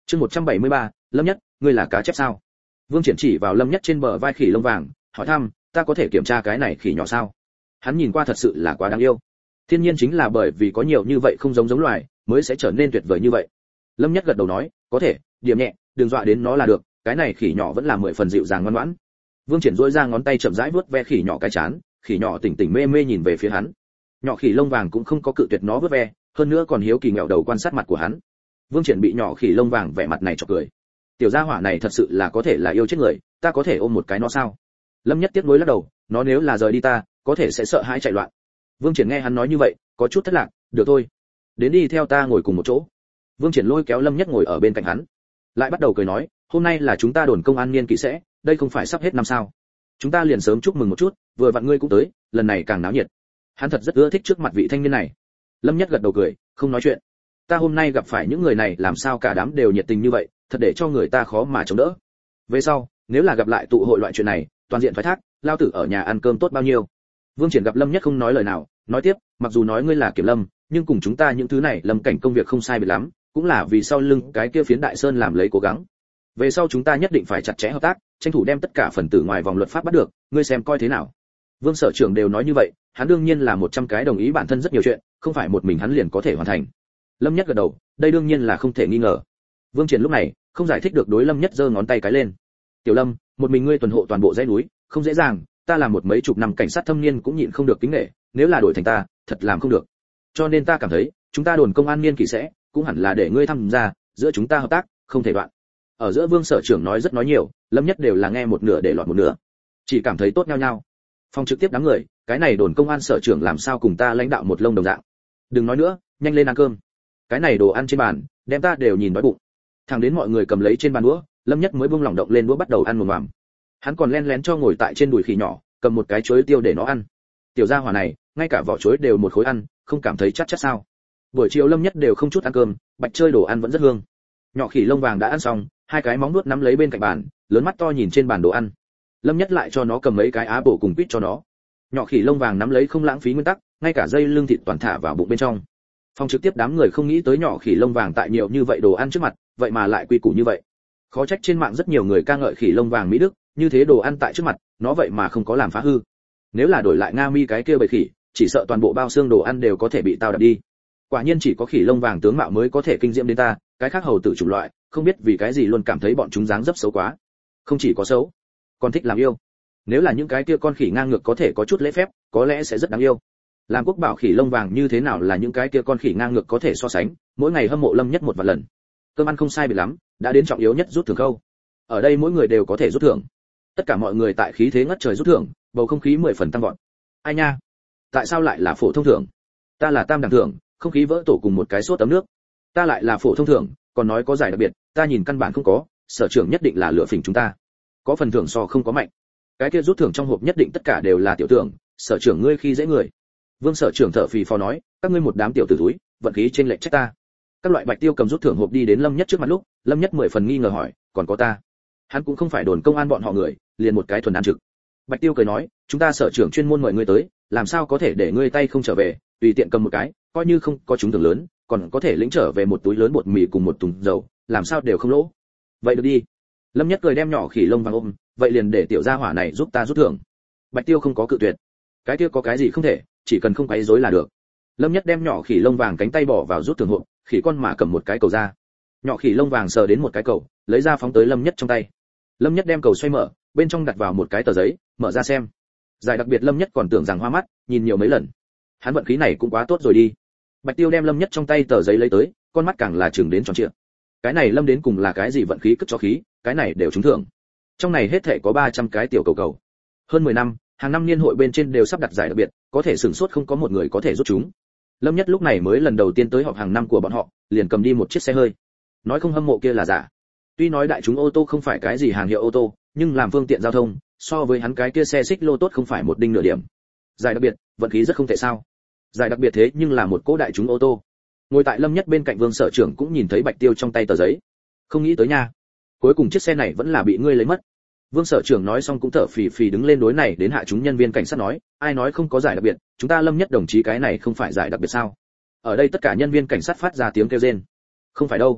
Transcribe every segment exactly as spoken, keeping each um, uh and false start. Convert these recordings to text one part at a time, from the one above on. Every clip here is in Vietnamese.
Chương một trăm bảy mươi ba, Lâm Nhất, ngươi là cá chép sao? Vương Triển chỉ vào Lâm Nhất trên bờ vai khỉ lông vàng, hỏi thăm, ta có thể kiểm tra cái này khỉ nhỏ sao? Hắn nhìn qua thật sự là quá đáng yêu. Thiên nhiên chính là bởi vì có nhiều như vậy không giống giống loài, mới sẽ trở nên tuyệt vời như vậy. Lâm Nhất gật đầu nói, có thể, điểm nhẹ, đừng dọa đến nó là được, cái này khỉ nhỏ vẫn là mười phần dịu dàng ngoan ngoãn. Vương Triển duỗi ra ngón tay chậm rãi vuốt ve khỉ nhỏ cái chán, khỉ nhỏ tỉnh tỉnh mê mê nhìn về phía hắn. Nhỏ khỉ lông vàng cũng không có cự tuyệt nó vuốt ve, hơn nữa còn hiếu kỳ ngẹo đầu quan sát mặt của hắn. Vương Triển bị nhỏ khỉ lông vàng vẻ mặt này chọc cười. Tiểu gia hỏa này thật sự là có thể là yêu chết người, ta có thể ôm một cái nó sao? Lâm Nhất tiếc nuối lắc đầu, nó nếu là rời đi ta, có thể sẽ sợ hãi chạy loạn. Vương Triển nghe hắn nói như vậy, có chút thất lạc, được thôi, đến đi theo ta ngồi cùng một chỗ. Vương Triển lôi kéo Lâm Nhất ngồi ở bên cạnh hắn, lại bắt đầu cười nói, hôm nay là chúng ta đồn công an niên kỵ sẽ, đây không phải sắp hết năm sao? Chúng ta liền sớm chúc mừng một chút, vừa vặn ngươi cũng tới, lần này càng náo nhiệt. Hắn thật rất ưa thích trước mặt vị thanh niên này. Lâm Nhất gật đầu cười, không nói chuyện. Ta hôm nay gặp phải những người này làm sao cả đám đều nhiệt tình như vậy, thật để cho người ta khó mà chống đỡ. Về sau, nếu là gặp lại tụ hội loại chuyện này, toàn diện thoái thác, lao tử ở nhà ăn cơm tốt bao nhiêu. Vương Triển gặp Lâm Nhất không nói lời nào, nói tiếp, mặc dù nói ngươi là kiểm lâm, nhưng cùng chúng ta những thứ này lâm cảnh công việc không sai biệt lắm, cũng là vì sau lưng cái kia phiến đại sơn làm lấy cố gắng. Về sau chúng ta nhất định phải chặt chẽ hợp tác, tranh thủ đem tất cả phần tử ngoài vòng luật pháp bắt được, ngươi xem coi thế nào. Vương sở trưởng đều nói như vậy, hắn đương nhiên là một trăm cái đồng ý, bản thân rất nhiều chuyện, không phải một mình hắn liền có thể hoàn thành. Lâm Nhất gật đầu, đây đương nhiên là không thể nghi ngờ. Vương Triển lúc này không giải thích được, đối Lâm Nhất giơ ngón tay cái lên. Tiểu Lâm, một mình ngươi tuần hộ toàn bộ dãy núi, không dễ dàng, ta làm một mấy chục năm cảnh sát thâm niên cũng nhịn không được kính nể, nếu là đổi thành ta, thật làm không được. Cho nên ta cảm thấy, chúng ta đồn công an niên kỵ sẽ cũng hẳn là để ngươi tham gia, giữa chúng ta hợp tác, không thể đoạn. Ở giữa Vương sở trưởng nói rất nói nhiều, Lâm Nhất đều là nghe một nửa để lọt một nửa, chỉ cảm thấy tốt nhau nhau. Phòng trực tiếp đám người, cái này đồn công an sở trưởng làm sao cùng ta lãnh đạo một lông đồng dạng. Đừng nói nữa, nhanh lên ăn cơm. Cái này đồ ăn trên bàn, đem ta đều nhìn đói bụng. Thẳng đến mọi người cầm lấy trên bàn đũa, Lâm Nhất mới buông lỏng động lên đũa bắt đầu ăn mồm mòm. Hắn còn len lén cho ngồi tại trên đùi khỉ nhỏ, cầm một cái chuối tiêu để nó ăn. Tiểu gia hỏa này, ngay cả vỏ chuối đều một khối ăn, không cảm thấy chát chát sao? Buổi chiều Lâm Nhất đều không chút ăn cơm, bạch chơi đồ ăn vẫn rất hương. Nhỏ khỉ lông vàng đã ăn xong, hai cái móng nuốt nắm lấy bên cạnh bàn, lớn mắt to nhìn trên bàn đồ ăn. Lâm Nhất lại cho nó cầm mấy cái á bổ cùng quýt cho nó. Nhỏ khỉ lông vàng nắm lấy không lãng phí nguyên tắc, ngay cả dây lưng thịt toàn thả vào bụng bên trong. Phòng trực tiếp đám người không nghĩ tới nhỏ khỉ lông vàng tại nhiều như vậy đồ ăn trước mặt, vậy mà lại quy củ như vậy. Khó trách trên mạng rất nhiều người ca ngợi khỉ lông vàng mỹ đức, như thế đồ ăn tại trước mặt, nó vậy mà không có làm phá hư. Nếu là đổi lại Nga Mi cái kia bầy khỉ, chỉ sợ toàn bộ bao xương đồ ăn đều có thể bị tao đập đi. Quả nhiên chỉ có khỉ lông vàng tướng mạo mới có thể kinh diễm đến ta, cái khác hầu tử chủng loại, không biết vì cái gì luôn cảm thấy bọn chúng dáng dấp xấu quá. Không chỉ có xấu, còn thích làm yêu. Nếu là những cái kia con khỉ ngang ngược có thể có chút lễ phép, có lẽ sẽ rất đáng yêu. Làm quốc bảo khỉ lông vàng như thế nào là những cái kia con khỉ ngang ngược có thể so sánh, mỗi ngày hâm mộ Lâm Nhất một vài lần. Cơm ăn không sai biệt lắm, đã đến trọng yếu nhất rút thưởng khâu. Ở đây mỗi người đều có thể rút thưởng. Tất cả mọi người tại khí thế ngất trời rút thưởng, bầu không khí mười phần tăng vọt. Ai nha, tại sao lại là phổ thông thưởng? Ta là tam đẳng thưởng, không khí vỡ tổ cùng một cái sốt tấm nước. Ta lại là phổ thông thưởng, còn nói có giải đặc biệt, ta nhìn căn bản không có, sở trưởng nhất định là lựa phỉnh chúng ta. Có phần thưởng so không có mạnh. Cái kia rút thưởng trong hộp nhất định tất cả đều là tiểu thưởng, sở trưởng ngươi khi dễ người. Vương sở trưởng thở phì phò nói, các ngươi một đám tiểu tử túi, vận khí trên lệch trách ta. Các loại bạch tiêu cầm rút thưởng hộp đi đến Lâm Nhất trước mặt lúc, Lâm Nhất mười phần nghi ngờ hỏi, còn có ta? Hắn cũng không phải đồn công an bọn họ người, liền một cái thuần ăn trực. Bạch tiêu cười nói, chúng ta sở trưởng chuyên môn mời ngươi tới, làm sao có thể để ngươi tay không trở về, tùy tiện cầm một cái, coi như không có trúng thưởng lớn, còn có thể lĩnh trở về một túi lớn bột mì cùng một thùng dầu, làm sao đều không lỗ. Vậy được đi. Lâm Nhất cười đem nhỏ khỉ lông vàng ôm, vậy liền để tiểu gia hỏa này giúp ta rút thưởng. Bạch tiêu không có cự tuyệt. Cái kia có cái gì không thể, chỉ cần không quấy rối là được. Lâm Nhất đem nhỏ khỉ lông vàng cánh tay bỏ vào rút thưởng hộp, khỉ con mà cầm một cái cầu ra. Nhỏ khỉ lông vàng sờ đến một cái cầu, lấy ra phóng tới Lâm Nhất trong tay. Lâm Nhất đem cầu xoay mở, bên trong đặt vào một cái tờ giấy, mở ra xem. Giải đặc biệt Lâm Nhất còn tưởng rằng hoa mắt, nhìn nhiều mấy lần. Hắn vận khí này cũng quá tốt rồi đi. Bạch Tiêu đem Lâm Nhất trong tay tờ giấy lấy tới, con mắt càng là trừng đến tròn trịa. Cái này Lâm đến cùng là cái gì vận khí cất cho khí, cái này đều trúng thưởng. Trong này hết thảy có ba trăm cái tiểu cầu cầu. Hơn mười năm, hàng năm niên hội bên trên đều sắp đặt giải đặc biệt, có thể sửng sốt không có một người có thể rút chúng. Lâm Nhất lúc này mới lần đầu tiên tới họp hàng năm của bọn họ, liền cầm đi một chiếc xe hơi. Nói không hâm mộ kia là giả. Tuy nói đại chúng ô tô không phải cái gì hàng hiệu ô tô, nhưng làm phương tiện giao thông, so với hắn cái kia xe xích lô tốt không phải một đinh nửa điểm. Giải đặc biệt, vận khí rất không tệ sao? Giải đặc biệt thế nhưng là một cỗ đại chúng ô tô. Ngồi tại Lâm Nhất bên cạnh Vương sở trưởng cũng nhìn thấy Bạch Tiêu trong tay tờ giấy. Không nghĩ tới nha, cuối cùng chiếc xe này vẫn là bị ngươi lấy mất. Vương sở trưởng nói xong cũng thở phì phì đứng lên đối này đến hạ chúng nhân viên cảnh sát nói, ai nói không có giải đặc biệt, chúng ta Lâm Nhất đồng chí cái này không phải giải đặc biệt sao? Ở đây tất cả nhân viên cảnh sát phát ra tiếng kêu rên. Không phải đâu,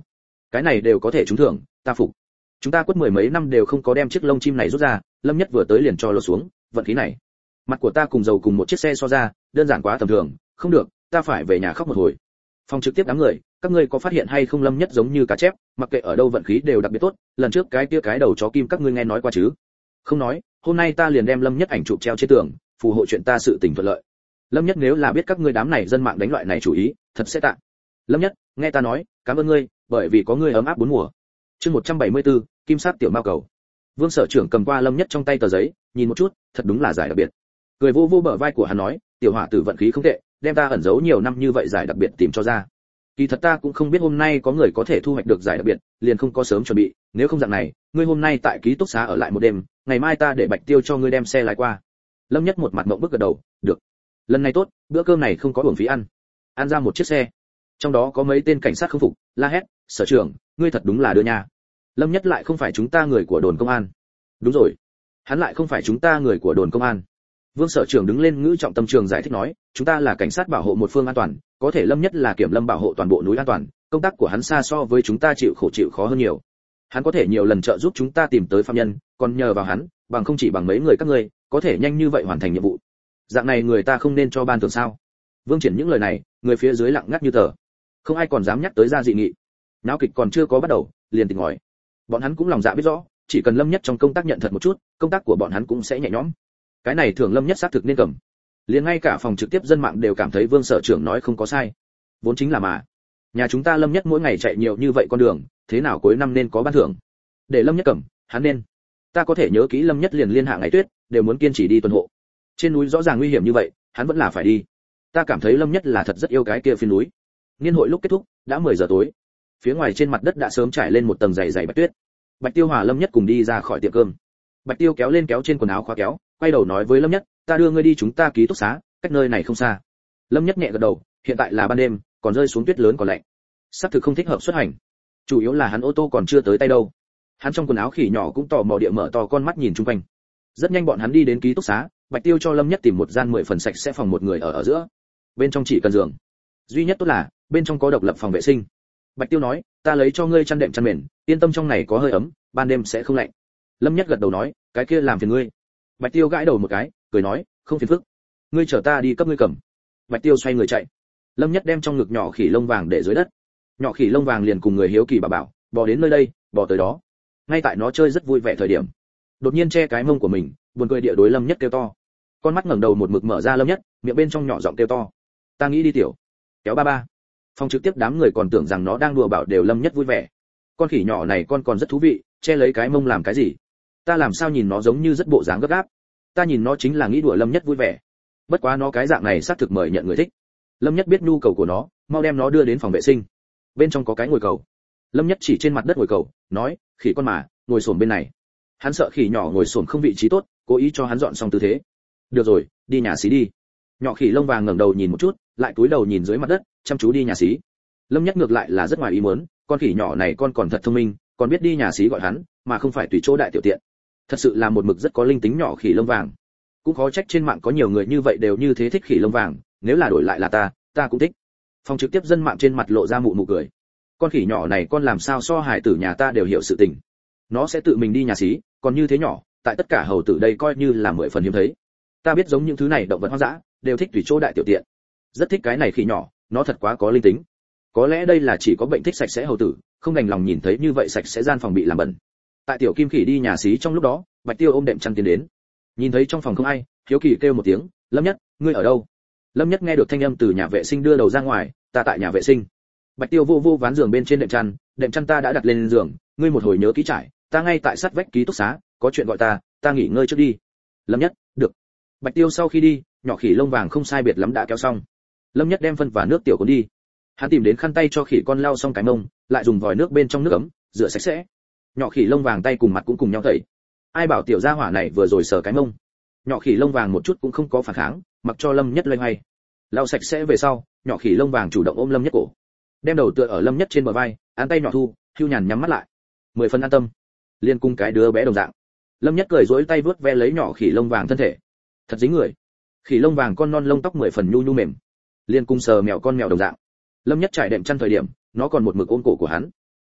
cái này đều có thể trúng thưởng, ta phục. Chúng ta quất mười mấy năm đều không có đem chiếc lông chim này rút ra, Lâm Nhất vừa tới liền cho lột xuống, vận khí này. Mặt của ta cùng dầu cùng một chiếc xe so ra, đơn giản quá tầm thường, không được, ta phải về nhà khóc một hồi. Phòng trực tiếp đám người, các ngươi có phát hiện hay không Lâm Nhất giống như cá chép, mặc kệ ở đâu vận khí đều đặc biệt tốt, lần trước cái kia cái đầu chó kim các ngươi nghe nói qua chứ? Không nói, hôm nay ta liền đem Lâm Nhất ảnh chụp treo trên tường, phù hộ chuyện ta sự tình thuận lợi. Lâm Nhất nếu là biết các ngươi đám này dân mạng đánh loại này chủ ý, thật sẽ tạ. Lâm Nhất, nghe ta nói, cảm ơn ngươi, bởi vì có ngươi ấm áp bốn mùa. Chương một trăm bảy mươi tư, Kim Sát tiểu mao cầu. Vương Sở Trưởng cầm qua Lâm Nhất trong tay tờ giấy, nhìn một chút, thật đúng là giải đặc biệt. Cười vô vô bờ vai của hắn nói, tiểu hỏa tử vận khí không tệ, đem ta ẩn giấu nhiều năm như vậy giải đặc biệt tìm cho ra. Kỳ thật ta cũng không biết hôm nay có người có thể thu hoạch được giải đặc biệt, liền không có sớm chuẩn bị, nếu không dạng này, ngươi hôm nay tại ký túc xá ở lại một đêm, ngày mai ta để Bạch Tiêu cho ngươi đem xe lái qua. Lâm Nhất một mặt ngậm bức gật đầu, được. Lần này tốt, bữa cơm này không có uổng phí ăn. Ăn ra một chiếc xe. Trong đó có mấy tên cảnh sát không phục, la hét, Sở Trưởng, ngươi thật đúng là đưa nhà. Lâm Nhất lại không phải chúng ta người của đồn công an. Đúng rồi, hắn lại không phải chúng ta người của đồn công an. Vương Sở Trưởng đứng lên ngữ trọng tâm trường giải thích nói, chúng ta là cảnh sát bảo hộ một phương an toàn, có thể Lâm Nhất là kiểm lâm bảo hộ toàn bộ núi an toàn, công tác của hắn xa so với chúng ta chịu khổ chịu khó hơn nhiều. Hắn có thể nhiều lần trợ giúp chúng ta tìm tới phạm nhân, còn nhờ vào hắn, bằng không chỉ bằng mấy người các ngươi, có thể nhanh như vậy hoàn thành nhiệm vụ. Dạng này người ta không nên cho ban thưởng sao? Vương Triển những lời này, người phía dưới lặng ngắt như tờ. Không ai còn dám nhắc tới ra dị nghị. Náo kịch còn chưa có bắt đầu, liền tỉnh ngòi. Bọn hắn cũng lòng dạ biết rõ, chỉ cần Lâm Nhất trong công tác nhận thật một chút, công tác của bọn hắn cũng sẽ nhẹ nhõm. Cái này thưởng Lâm Nhất xác thực nên cầm. Liền ngay cả phòng trực tiếp dân mạng đều cảm thấy Vương Sở Trưởng nói không có sai. Vốn chính là mà. Nhà chúng ta Lâm Nhất mỗi ngày chạy nhiều như vậy con đường, thế nào cuối năm nên có ban thưởng. Để Lâm Nhất cầm, hắn nên. Ta có thể nhớ kỹ Lâm Nhất liền liên hạ ngày tuyết, đều muốn kiên trì đi tuần hộ. Trên núi rõ ràng nguy hiểm như vậy, hắn vẫn là phải đi. Ta cảm thấy Lâm Nhất là thật rất yêu cái kia phiến núi. Niên hội lúc kết thúc, đã mười giờ tối. Phía ngoài trên mặt đất đã sớm trải lên một tầng dày dày bạch tuyết. Bạch Tiêu Hòa Lâm Nhất cùng đi ra khỏi tiệm cơm. Bạch Tiêu kéo lên kéo trên quần áo khóa kéo, quay đầu nói với Lâm Nhất, ta đưa ngươi đi chúng ta ký túc xá, cách nơi này không xa. Lâm Nhất nhẹ gật đầu, hiện tại là ban đêm, còn rơi xuống tuyết lớn còn lạnh. Sắp thực không thích hợp xuất hành. Chủ yếu là hắn ô tô còn chưa tới tay đâu. Hắn trong quần áo khỉ nhỏ cũng tò mò địa mở to con mắt nhìn chung quanh. Rất nhanh bọn hắn đi đến ký túc xá, Bạch Tiêu cho Lâm Nhất tìm một gian mười phần sạch sẽ phòng một người ở ở giữa. Bên trong chỉ cần giường. Duy nhất tốt là, bên trong có độc lập phòng vệ sinh. Bạch Tiêu nói, ta lấy cho ngươi chăn đệm chăn mền, yên tâm trong này có hơi ấm, ban đêm sẽ không lạnh. Lâm Nhất gật đầu nói, cái kia làm phiền ngươi. Bạch Tiêu gãi đầu một cái, cười nói, không phiền phức. Ngươi chở ta đi cấp ngươi cầm. Bạch Tiêu xoay người chạy. Lâm Nhất đem trong ngực nhỏ khỉ lông vàng để dưới đất. Nhỏ khỉ lông vàng liền cùng người hiếu kỳ bà bảo, bò đến nơi đây, bò tới đó. Ngay tại nó chơi rất vui vẻ thời điểm, đột nhiên che cái mông của mình, buồn cười địa đối Lâm Nhất kêu to. Con mắt ngẩng đầu một mực mở ra Lâm Nhất, miệng bên trong nhỏ giọng kêu to. Ta nghĩ đi tiểu. Kéo ba ba. Phòng trực tiếp đám người còn tưởng rằng nó đang đùa bảo đều Lâm Nhất vui vẻ. Con khỉ nhỏ này con còn rất thú vị, che lấy cái mông làm cái gì? Ta làm sao nhìn nó giống như rất bộ dáng gấp gáp. Ta nhìn nó chính là nghĩ đùa Lâm Nhất vui vẻ. Bất quá nó cái dạng này xác thực mời nhận người thích. Lâm Nhất biết nhu cầu của nó, mau đem nó đưa đến phòng vệ sinh. Bên trong có cái ngồi cầu. Lâm Nhất chỉ trên mặt đất ngồi cầu, nói, khỉ con mà, ngồi xổm bên này. Hắn sợ khỉ nhỏ ngồi xổm không vị trí tốt, cố ý cho hắn dọn xong tư thế. Được rồi, đi nhà xí đi. Nhỏ khỉ lông vàng ngẩng đầu nhìn một chút, lại cúi đầu nhìn dưới mặt đất, chăm chú đi nhà xí. Lâm Nhất ngược lại là rất ngoài ý muốn, con khỉ nhỏ này con còn thật thông minh, còn biết đi nhà xí gọi hắn, mà không phải tùy chỗ đại tiểu tiện. Thật sự là một mực rất có linh tính nhỏ khỉ lông vàng. Cũng khó trách trên mạng có nhiều người như vậy đều như thế thích khỉ lông vàng, nếu là đổi lại là ta, ta cũng thích. Phòng trực tiếp dân mạng trên mặt lộ ra mụ mụ cười. Con khỉ nhỏ này con làm sao so hài tử nhà ta đều hiểu sự tình. Nó sẽ tự mình đi nhà xí, còn như thế nhỏ, tại tất cả hầu tử đây coi như là mười phần hiếm thấy. Ta biết giống những thứ này động vật hoang dã, đều thích tùy chỗ đại tiểu tiện. Rất thích cái này khỉ nhỏ, nó thật quá có linh tính. Có lẽ đây là chỉ có bệnh thích sạch sẽ hầu tử, không đành lòng nhìn thấy như vậy sạch sẽ gian phòng bị làm bẩn. Tại tiểu kim khỉ đi nhà xí trong lúc đó, Bạch Tiêu ôm đệm chăn tiến đến. Nhìn thấy trong phòng không ai, hiếu kỳ kêu một tiếng, Lâm Nhất, ngươi ở đâu? Lâm Nhất nghe được thanh âm từ nhà vệ sinh đưa đầu ra ngoài, ta tại nhà vệ sinh. Bạch Tiêu vô vô ván giường bên trên đệm chăn, đệm chăn ta đã đặt lên giường, ngươi một hồi nhớ kỹ trải, ta ngay tại sát vách ký túc xá, có chuyện gọi ta, ta nghỉ ngơi trước đi. Lâm Nhất, được. Bạch Tiêu sau khi đi, nhỏ khỉ lông vàng không sai biệt lắm đã kéo xong. Lâm Nhất đem phân và nước tiểu cuốn đi. Hắn tìm đến khăn tay cho khỉ con lau xong cái mông, lại dùng vòi nước bên trong nước ấm, rửa sạch sẽ. Nhỏ khỉ lông vàng tay cùng mặt cũng cùng nhau tẩy. Ai bảo tiểu gia hỏa này vừa rồi sờ cái mông. Nhỏ khỉ lông vàng một chút cũng không có phản kháng, mặc cho Lâm Nhất loay hoay. Lau sạch sẽ về sau, nhỏ khỉ lông vàng chủ động ôm Lâm Nhất cổ, đem đầu tựa ở Lâm Nhất trên bờ vai, án tay nhỏ thu, hưu nhàn nhắm mắt lại, mười phần an tâm, liên cung cái đứa bé đồng dạng. Lâm Nhất cười duỗi tay vuốt ve lấy nhỏ khỉ lông vàng thân thể, thật dính người. Khỉ lông vàng con non lông tóc mười phần nhu nhu mềm, liên cung sờ mèo con mèo đồng dạng. Lâm Nhất trải đệm chăn thời điểm, nó còn một mực ôm cổ của hắn.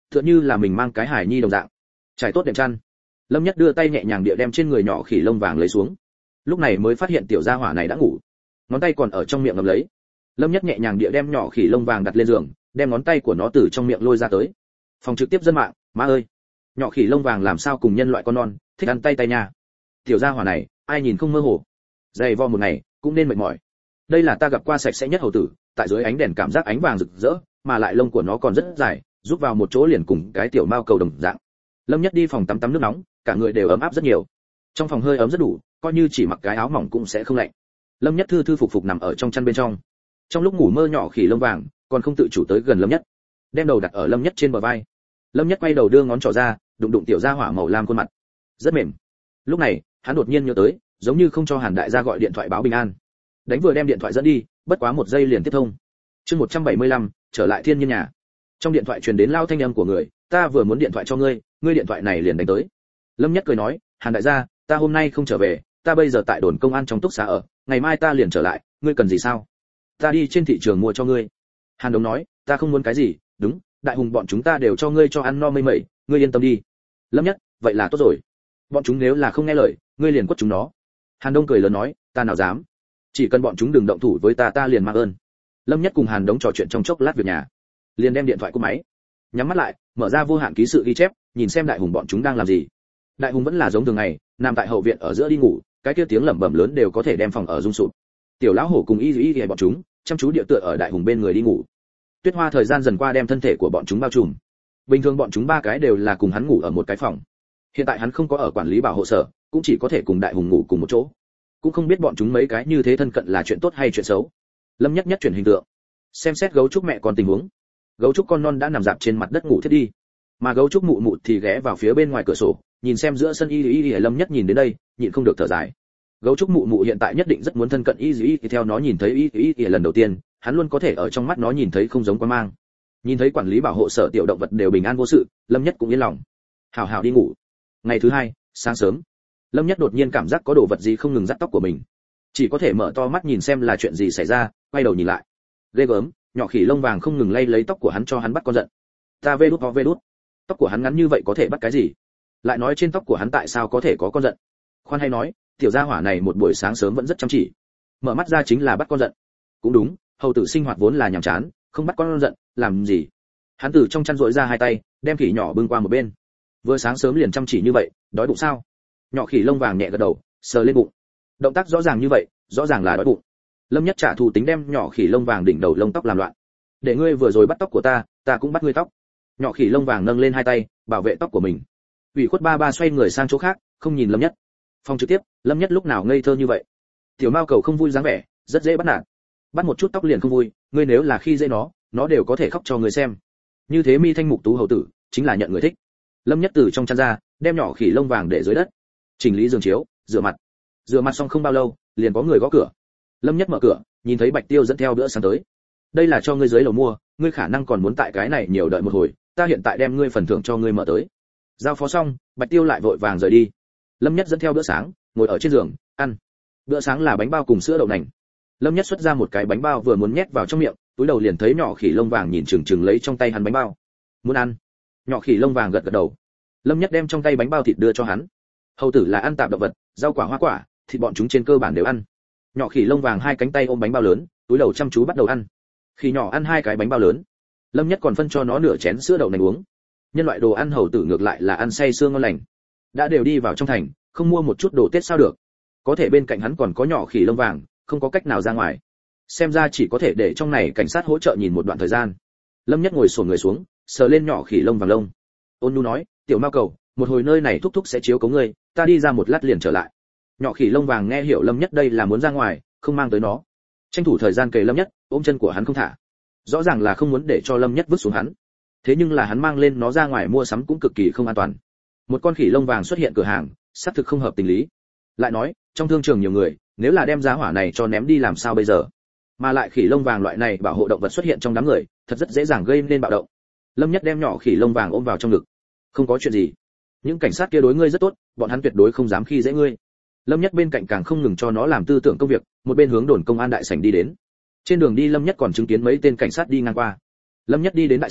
tựa như là mình mang cái hải nhi đồng dạng. Trải tốt đệm chăn, lâm nhất đưa tay nhẹ nhàng địa đem trên người nhỏ khỉ lông vàng lấy xuống, lúc này mới phát hiện tiểu gia hỏa này đã ngủ, ngón tay còn ở trong miệng ngậm lấy. Lâm nhất nhẹ nhàng địa đem nhỏ khỉ lông vàng đặt lên giường, đem ngón tay của nó từ trong miệng lôi ra tới. Phòng trực tiếp dân mạng, má ơi, nhỏ khỉ lông vàng làm sao cùng nhân loại con non thích ăn tay tay nha. Tiểu gia hỏa này ai nhìn không mơ hồ, dày vo một ngày cũng nên mệt mỏi. Đây là ta gặp qua sạch sẽ nhất hầu tử, tại dưới ánh đèn cảm giác ánh vàng rực rỡ, mà lại lông của nó còn rất dài, rút vào một chỗ liền cùng cái tiểu mao cầu đồng dạng. Lâm nhất đi phòng tắm tắm nước nóng, cả người đều ấm áp rất nhiều. Trong phòng hơi ấm rất đủ, coi như chỉ mặc cái áo mỏng cũng sẽ không lạnh. Lâm nhất thư thư phục phục nằm ở trong chăn bên trong. Trong lúc ngủ mơ nhỏ khỉ lông vàng còn không tự chủ tới gần Lâm nhất, đem đầu đặt ở Lâm nhất trên bờ vai. Lâm nhất quay đầu đưa ngón trỏ ra, đụng đụng tiểu gia hỏa màu lam khuôn mặt, rất mềm. Lúc này hắn đột nhiên nhớ tới, giống như không cho Hàn đại gia gọi điện thoại báo bình an. Đánh vừa đem điện thoại dẫn đi, bất quá một giây liền tiếp thông. Chương một trăm bảy mươi lăm, trở lại thiên nhiên nhà. Trong điện thoại truyền đến lao thanh âm của người, ta vừa muốn điện thoại cho ngươi, ngươi điện thoại này liền đánh tới. Lâm nhất cười nói, Hàn đại gia, ta hôm nay không trở về, ta bây giờ tại đồn công an trong túc xá ở, ngày mai ta liền trở lại, ngươi cần gì sao? Ta đi trên thị trường mua cho ngươi. Hàn Đống nói, ta không muốn cái gì, đúng, đại hùng bọn chúng ta đều cho ngươi cho ăn no mây mẩy, ngươi yên tâm đi. Lâm nhất, vậy là tốt rồi. Bọn chúng nếu là không nghe lời, ngươi liền quất chúng nó. Hàn Đông cười lớn nói, ta nào dám, chỉ cần bọn chúng đừng động thủ với ta ta liền mang ơn. Lâm nhất cùng Hàn Đống trò chuyện trong chốc lát việc nhà, liền đem điện thoại cúp máy, nhắm mắt lại, mở ra vô hạn ký sự ghi chép, nhìn xem đại hùng bọn chúng đang làm gì. Đại hùng vẫn là giống thường ngày, nằm tại hậu viện ở giữa đi ngủ, cái kia tiếng lẩm bẩm lớn đều có thể đem phòng ở rung sụp. Tiểu lão hổ cùng y y y bọn chúng chăm chú địa tựa ở đại hùng bên người đi ngủ. Tuyết Hoa thời gian dần qua đem thân thể của bọn chúng bao trùm. Bình thường bọn chúng ba cái đều là cùng hắn ngủ ở một cái phòng. Hiện tại hắn không có ở quản lý bảo hộ sở, cũng chỉ có thể cùng đại hùng ngủ cùng một chỗ. Cũng không biết bọn chúng mấy cái như thế thân cận là chuyện tốt hay chuyện xấu. Lâm nhất nhất chuyển hình tượng, xem xét gấu trúc mẹ con tình huống. Gấu trúc con non đã nằm dạp trên mặt đất ngủ thiết đi, mà gấu trúc mụ mụ thì ghé vào phía bên ngoài cửa sổ, nhìn xem giữa sân y y y. Lâm nhất nhìn đến đây, nhịn không được thở dài. Gấu trúc mụ mụ hiện tại nhất định rất muốn thân cận y y y. Theo nó nhìn thấy y y y lần đầu tiên, hắn luôn có thể ở trong mắt nó nhìn thấy không giống quan mang. Nhìn thấy quản lý bảo hộ sở tiểu động vật đều bình an vô sự, Lâm nhất cũng yên lòng, hào hào đi ngủ. Ngày thứ hai, sáng sớm, Lâm nhất đột nhiên cảm giác có đồ vật gì không ngừng dắt tóc của mình, chỉ có thể mở to mắt nhìn xem là chuyện gì xảy ra. Quay đầu nhìn lại, ghê gớm, nhỏ khỉ lông vàng không ngừng lay lấy tóc của hắn cho hắn bắt con giận. Ta vê đút ho vê đút, tóc của hắn ngắn như vậy có thể bắt cái gì? Lại nói trên tóc của hắn tại sao có thể có con giận? Khoan hay nói, tiểu gia hỏa này một buổi sáng sớm vẫn rất chăm chỉ, mở mắt ra chính là bắt con giận. Cũng đúng, hầu tử sinh hoạt vốn là nhàm chán, không bắt con giận làm gì? Hắn từ trong chăn rỗi ra hai tay, đem khỉ nhỏ bưng qua một bên. Vừa sáng sớm liền chăm chỉ như vậy, đói bụng sao? Nhỏ khỉ lông vàng nhẹ gật đầu, sờ lên bụng. Động tác rõ ràng như vậy, rõ ràng là đói bụng. Lâm nhất trả thù tính đem nhỏ khỉ lông vàng đỉnh đầu lông tóc làm loạn. Để ngươi vừa rồi bắt tóc của ta, ta cũng bắt ngươi tóc. Nhỏ khỉ lông vàng nâng lên hai tay, bảo vệ tóc của mình. Ủy khuất ba ba xoay người sang chỗ khác, không nhìn Lâm nhất. Phòng trực tiếp, Lâm nhất lúc nào ngây thơ như vậy. Tiểu mao cầu không vui dáng vẻ, rất dễ bắt nạt. Bắt một chút tóc liền không vui, ngươi nếu là khi dễ nó, nó đều có thể khóc cho người xem. Như thế mi thanh mục tú hầu tử, chính là nhận người thích. Lâm nhất từ trong chăn ra, đem nhỏ khỉ lông vàng để dưới đất, chỉnh lý giường chiếu, rửa mặt. Rửa mặt xong không bao lâu, liền có người gõ cửa. Lâm nhất mở cửa, nhìn thấy Bạch Tiêu dẫn theo bữa sáng tới. Đây là cho ngươi dưới lầu mua, ngươi khả năng còn muốn tại cái này nhiều đợi một hồi, ta hiện tại đem ngươi phần thưởng cho ngươi mở tới. Giao phó xong, Bạch Tiêu lại vội vàng rời đi. Lâm nhất dẫn theo bữa sáng, ngồi ở trên giường, ăn. Bữa sáng là bánh bao cùng sữa đậu nành. Lâm nhất xuất ra một cái bánh bao vừa muốn nhét vào trong miệng, túi đầu liền thấy nhỏ khỉ lông vàng nhìn chừng chừng lấy trong tay hắn bánh bao. Muốn ăn? Nhỏ khỉ lông vàng gật gật đầu. Lâm nhất đem trong tay bánh bao thịt đưa cho hắn. Hầu tử là ăn tạp động vật, rau quả hoa quả, thịt bọn chúng trên cơ bản đều ăn. Nhỏ khỉ lông vàng hai cánh tay ôm bánh bao lớn, túi đầu chăm chú bắt đầu ăn. Khỉ nhỏ ăn hai cái bánh bao lớn. Lâm nhất còn phân cho nó nửa chén sữa đậu nành uống. Nhân loại đồ ăn hầu tử ngược lại là ăn say sưa ngon lành. Đã đều đi vào trong thành, không mua một chút đồ Tết sao được? Có thể bên cạnh hắn còn có nhỏ khỉ lông vàng, không có cách nào ra ngoài. Xem ra chỉ có thể để trong này cảnh sát hỗ trợ nhìn một đoạn thời gian. Lâm nhất ngồi xổm người xuống, sờ lên nhỏ khỉ lông vàng lông. Ôn nhu nói, tiểu mao cầu, một hồi nơi này thúc thúc sẽ chiếu cố ngươi, ta đi ra một lát liền trở lại. Nhỏ khỉ lông vàng nghe hiểu Lâm nhất đây là muốn ra ngoài, không mang tới nó. Tranh thủ thời gian kề Lâm nhất, ôm chân của hắn không thả. Rõ ràng là không muốn để cho Lâm nhất vứt xuống hắn. Thế nhưng là hắn mang lên nó ra ngoài mua sắm cũng cực kỳ không an toàn. Một con khỉ lông vàng xuất hiện cửa hàng, xác thực không hợp tình lý. Lại nói, trong thương trường nhiều người, nếu là đem giá hỏa này cho ném đi làm sao bây giờ? Mà lại khỉ lông vàng loại này bảo hộ động vật xuất hiện trong đám người, thật rất dễ dàng gây nên bạo động. Lâm nhất đem nhỏ khỉ lông vàng ôm vào trong ngực. Không có chuyện gì. Những cảnh sát kia đối ngươi rất tốt, bọn hắn tuyệt đối không dám khi dễ ngươi. Lâm nhất bên cạnh càng không ngừng cho nó làm tư tưởng công việc, một bên hướng đồn công an đại sảnh đi đến. Trên đường đi Lâm nhất còn chứng kiến mấy tên cảnh sát đi ngang qua. Lâm nhất đi đến đại sảnh,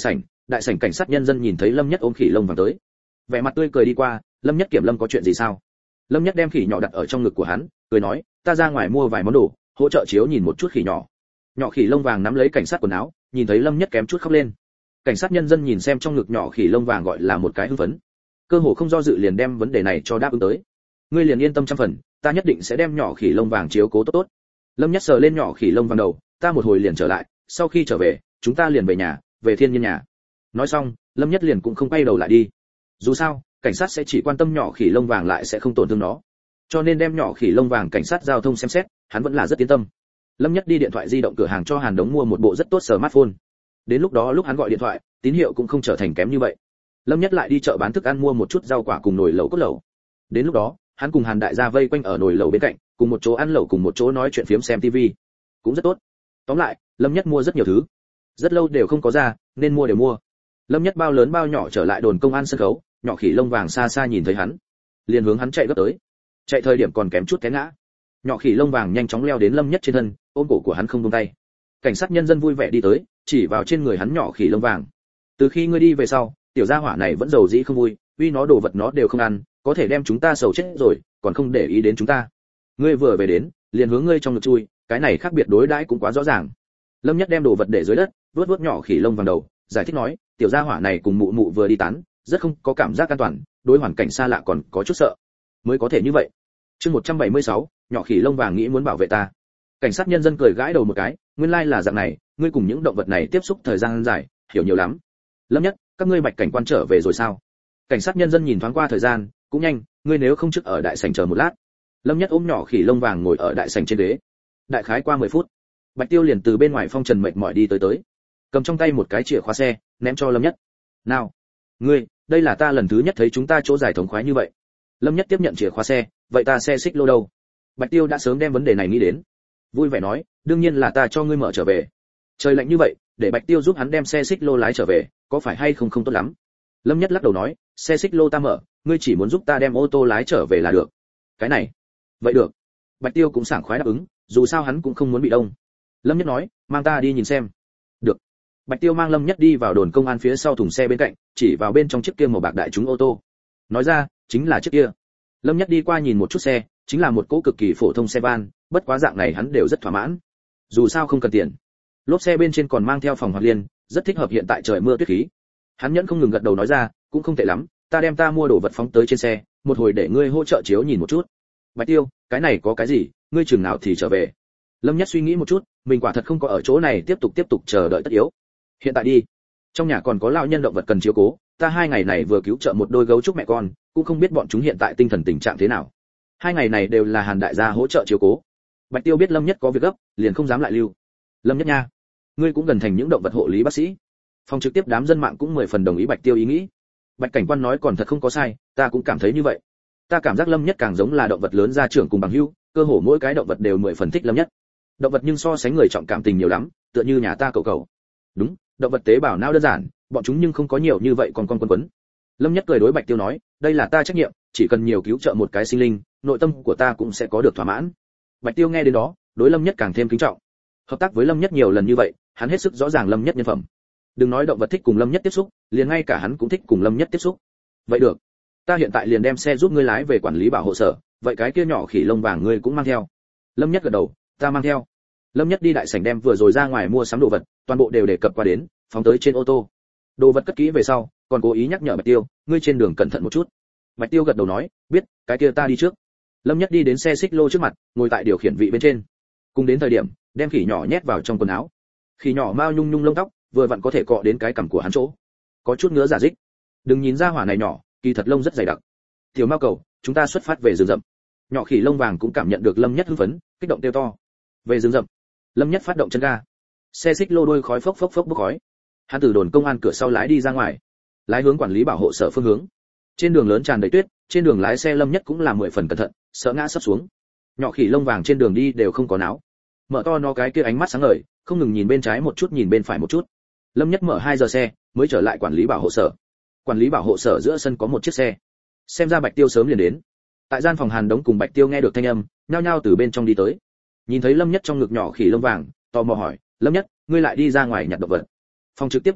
đại sảnh cảnh sát nhân dân nhìn thấy lâm nhất ôm khỉ lông vàng tới, vẻ mặt tươi cười đi qua. Lâm Nhất kiểm lâm có chuyện gì sao? Lâm Nhất đem khỉ nhỏ đặt ở trong ngực của hắn, cười nói, ta ra ngoài mua vài món đồ, hỗ trợ chiếu nhìn một chút khỉ nhỏ. Nhỏ khỉ lông vàng nắm lấy cảnh sát quần áo, nhìn thấy Lâm Nhất kém chút khóc lên. Cảnh sát nhân dân nhìn xem trong ngực nhỏ khỉ lông vàng gọi là một cái hưng phấn, cơ hồ không do dự liền đem vấn đề này cho đáp ứng tới. Ngươi liền yên tâm trăm phần, ta nhất định sẽ đem nhỏ khỉ lông vàng chiếu cố tốt tốt. Lâm Nhất sờ lên nhỏ khỉ lông vàng đầu, ta một hồi liền trở lại, sau khi trở về, chúng ta liền về nhà, về thiên nhiên nhà. Nói xong, Lâm Nhất liền cũng không quay đầu lại đi. Dù sao, cảnh sát sẽ chỉ quan tâm nhỏ khỉ lông vàng lại sẽ không tổn thương nó, cho nên đem nhỏ khỉ lông vàng cảnh sát giao thông xem xét, hắn vẫn là rất yên tâm. Lâm Nhất đi điện thoại di động cửa hàng cho Hàn Đống mua một bộ rất tốt smartphone. Đến lúc đó lúc hắn gọi điện thoại, tín hiệu cũng không trở thành kém như vậy. Lâm Nhất lại đi chợ bán thức ăn mua một chút rau quả cùng nồi lẩu cốt lẩu. Đến lúc đó, hắn cùng Hàn đại gia vây quanh ở nồi lẩu bên cạnh, cùng một chỗ ăn lẩu cùng một chỗ nói chuyện phiếm xem tivi, cũng rất tốt. Tóm lại, Lâm Nhất mua rất nhiều thứ, rất lâu đều không có ra, nên mua đều mua. Lâm Nhất bao lớn bao nhỏ trở lại đồn công an sân khấu, nhỏ khỉ lông vàng xa xa nhìn thấy hắn, liền hướng hắn chạy gấp tới. Chạy thời điểm còn kém chút té ngã. Nhỏ khỉ lông vàng nhanh chóng leo đến Lâm Nhất trên thân, ôm cổ của hắn không buông tay. Cảnh sát nhân dân vui vẻ đi tới, chỉ vào trên người hắn nhỏ khỉ lông vàng. Từ khi ngươi đi về sau, tiểu gia hỏa này vẫn giàu dĩ không vui, uy nó đồ vật nó đều không ăn, có thể đem chúng ta sầu chết rồi, còn không để ý đến chúng ta. Ngươi vừa về đến, liền hướng ngươi trong ngực chui, cái này khác biệt đối đãi cũng quá rõ ràng. Lâm Nhất đem đồ vật để dưới đất, vuốt vuốt nhỏ khỉ lông vàng đầu, giải thích nói, tiểu gia hỏa này cùng mụ mụ vừa đi tán, rất không có cảm giác an toàn, đối hoàn cảnh xa lạ còn có chút sợ, mới có thể như vậy. Chương một trăm bảy mươi sáu, nhỏ khỉ lông vàng nghĩ muốn bảo vệ ta. Cảnh sát nhân dân cười gãi đầu một cái, nguyên lai là dạng này, ngươi cùng những động vật này tiếp xúc thời gian dài, hiểu nhiều lắm. Lâm Nhất, các ngươi Bạch cảnh quan trở về rồi sao? Cảnh sát nhân dân nhìn thoáng qua thời gian, cũng nhanh, ngươi nếu không trước ở đại sảnh chờ một lát. Lâm Nhất ôm nhỏ khỉ lông vàng ngồi ở đại sảnh trên ghế. Đại khái qua mười phút, Bạch Tiêu liền từ bên ngoài phong trần mệt mỏi đi tới tới, cầm trong tay một cái chìa khóa xe, ném cho Lâm Nhất. Nào, ngươi, đây là ta lần thứ nhất thấy chúng ta chỗ giải thống khoái như vậy. Lâm Nhất tiếp nhận chìa khóa xe, vậy ta xe xích lô đâu? Bạch Tiêu đã sớm đem vấn đề này nghĩ đến, vui vẻ nói, đương nhiên là ta cho ngươi mở trở về. Trời lạnh như vậy, để Bạch Tiêu giúp hắn đem xe xích lô lái trở về, có phải hay không không tốt lắm? Lâm Nhất lắc đầu nói, xe xích lô ta mở, ngươi chỉ muốn giúp ta đem ô tô lái trở về là được. Cái này, vậy được. Bạch Tiêu cũng sảng khoái đáp ứng, dù sao hắn cũng không muốn bị đông. Lâm Nhất nói, mang ta đi nhìn xem. Được. Bạch Tiêu mang Lâm Nhất đi vào đồn công an phía sau thùng xe bên cạnh, chỉ vào bên trong chiếc kia màu bạc đại chúng ô tô. Nói ra, chính là chiếc kia. Lâm Nhất đi qua nhìn một chút xe, chính là một cỗ cực kỳ phổ thông xe van, bất quá dạng này hắn đều rất thỏa mãn. Dù sao không cần tiền. Lốp xe bên trên còn mang theo phòng hoạt liên, rất thích hợp hiện tại trời mưa tuyết khí. Hắn nhẫn không ngừng gật đầu nói ra, cũng không tệ lắm, ta đem ta mua đồ vật phóng tới trên xe, một hồi để ngươi hỗ trợ chiếu nhìn một chút. Bạch Tiêu, cái này có cái gì, ngươi chừng nào thì trở về? Lâm Nhất suy nghĩ một chút, mình quả thật không có ở chỗ này tiếp tục tiếp tục chờ đợi tất yếu. Hiện tại đi. Trong nhà còn có lão nhân động vật cần chiếu cố, ta hai ngày này vừa cứu trợ một đôi gấu trúc mẹ con, cũng không biết bọn chúng hiện tại tinh thần tình trạng thế nào. Hai ngày này đều là Hàn đại gia hỗ trợ chiếu cố. Bạch Tiêu biết Lâm Nhất có việc gấp, liền không dám lại lưu. Lâm Nhất nha, ngươi cũng gần thành những động vật hộ lý bác sĩ. Phòng trực tiếp đám dân mạng cũng mười phần đồng ý Bạch Tiêu ý nghĩ. Bạch cảnh quan nói còn thật không có sai, ta cũng cảm thấy như vậy. Ta cảm giác Lâm Nhất càng giống là động vật lớn gia trưởng cùng bằng hữu, cơ hồ mỗi cái động vật đều mười phần thích Lâm Nhất. Động vật nhưng so sánh người trọng cảm tình nhiều lắm, tựa như nhà ta cậu cậu. Đúng, động vật tế bào não đơn giản, bọn chúng nhưng không có nhiều như vậy còn con quân quấn. Lâm Nhất cười đối Bạch Tiêu nói, đây là ta trách nhiệm, chỉ cần nhiều cứu trợ một cái sinh linh, nội tâm của ta cũng sẽ có được thỏa mãn. Bạch Tiêu nghe đến đó, đối Lâm Nhất càng thêm kính trọng. Hợp tác với Lâm Nhất nhiều lần như vậy, hắn hết sức rõ ràng Lâm Nhất nhân phẩm. Đừng nói động vật thích cùng Lâm Nhất tiếp xúc, liền ngay cả hắn cũng thích cùng Lâm Nhất tiếp xúc. Vậy được, ta hiện tại liền đem xe giúp ngươi lái về quản lý bảo hộ sở, vậy cái kia nhỏ khỉ lông vàng ngươi cũng mang theo. Lâm Nhất gật đầu, ta mang theo. Lâm Nhất đi đại sảnh đem vừa rồi ra ngoài mua sắm đồ vật, toàn bộ đều đề cập qua đến, phóng tới trên ô tô. Đồ vật cất kỹ về sau, còn cố ý nhắc nhở Bạch Tiêu, ngươi trên đường cẩn thận một chút. Bạch Tiêu gật đầu nói, biết, cái kia ta đi trước. Lâm Nhất đi đến xe xích lô trước mặt, ngồi tại điều khiển vị bên trên. Cùng đến thời điểm, đem khỉ nhỏ nhét vào trong quần áo. Khỉ nhỏ mao nhung nhung lông tóc, vừa vặn có thể cọ đến cái cằm của hắn chỗ. Có chút ngứa giả dích. Đừng nhìn ra hỏa này nhỏ, kỳ thật lông rất dày đặc. Tiểu Mao cầu, chúng ta xuất phát về rừng rậm. Nhỏ khỉ lông vàng cũng cảm nhận được Lâm Nhất hưng phấn, kích động kêu to. Về rừng rậm. Lâm Nhất phát động chân ga. Xe xích lô đuôi khói phốc phốc phốc bốc khói. Hắn từ đồn công an cửa sau lái đi ra ngoài, lái hướng quản lý bảo hộ sở phương hướng. Trên đường lớn tràn đầy tuyết, trên đường lái xe Lâm Nhất cũng là mười phần cẩn thận, sợ ngã sắp xuống. Nhỏ khỉ lông vàng trên đường đi đều không có náo, mở to nó cái kia ánh mắt sáng ngời, không ngừng nhìn bên trái một chút nhìn bên phải một chút. Lâm Nhất mở hai giờ xe mới trở lại quản lý bảo hộ sở. Quản lý bảo hộ sở giữa sân có một chiếc xe, xem ra Bạch Tiêu sớm liền đến. Tại gian phòng Hàn Đống cùng Bạch Tiêu nghe được thanh âm, nhao nhao từ bên trong đi tới. Nhìn thấy Lâm Nhất trong ngực nhỏ khỉ lông vàng, tò mò hỏi, Lâm Nhất, ngươi lại đi ra ngoài nhặt động vật? Phòng trực tiếp đám người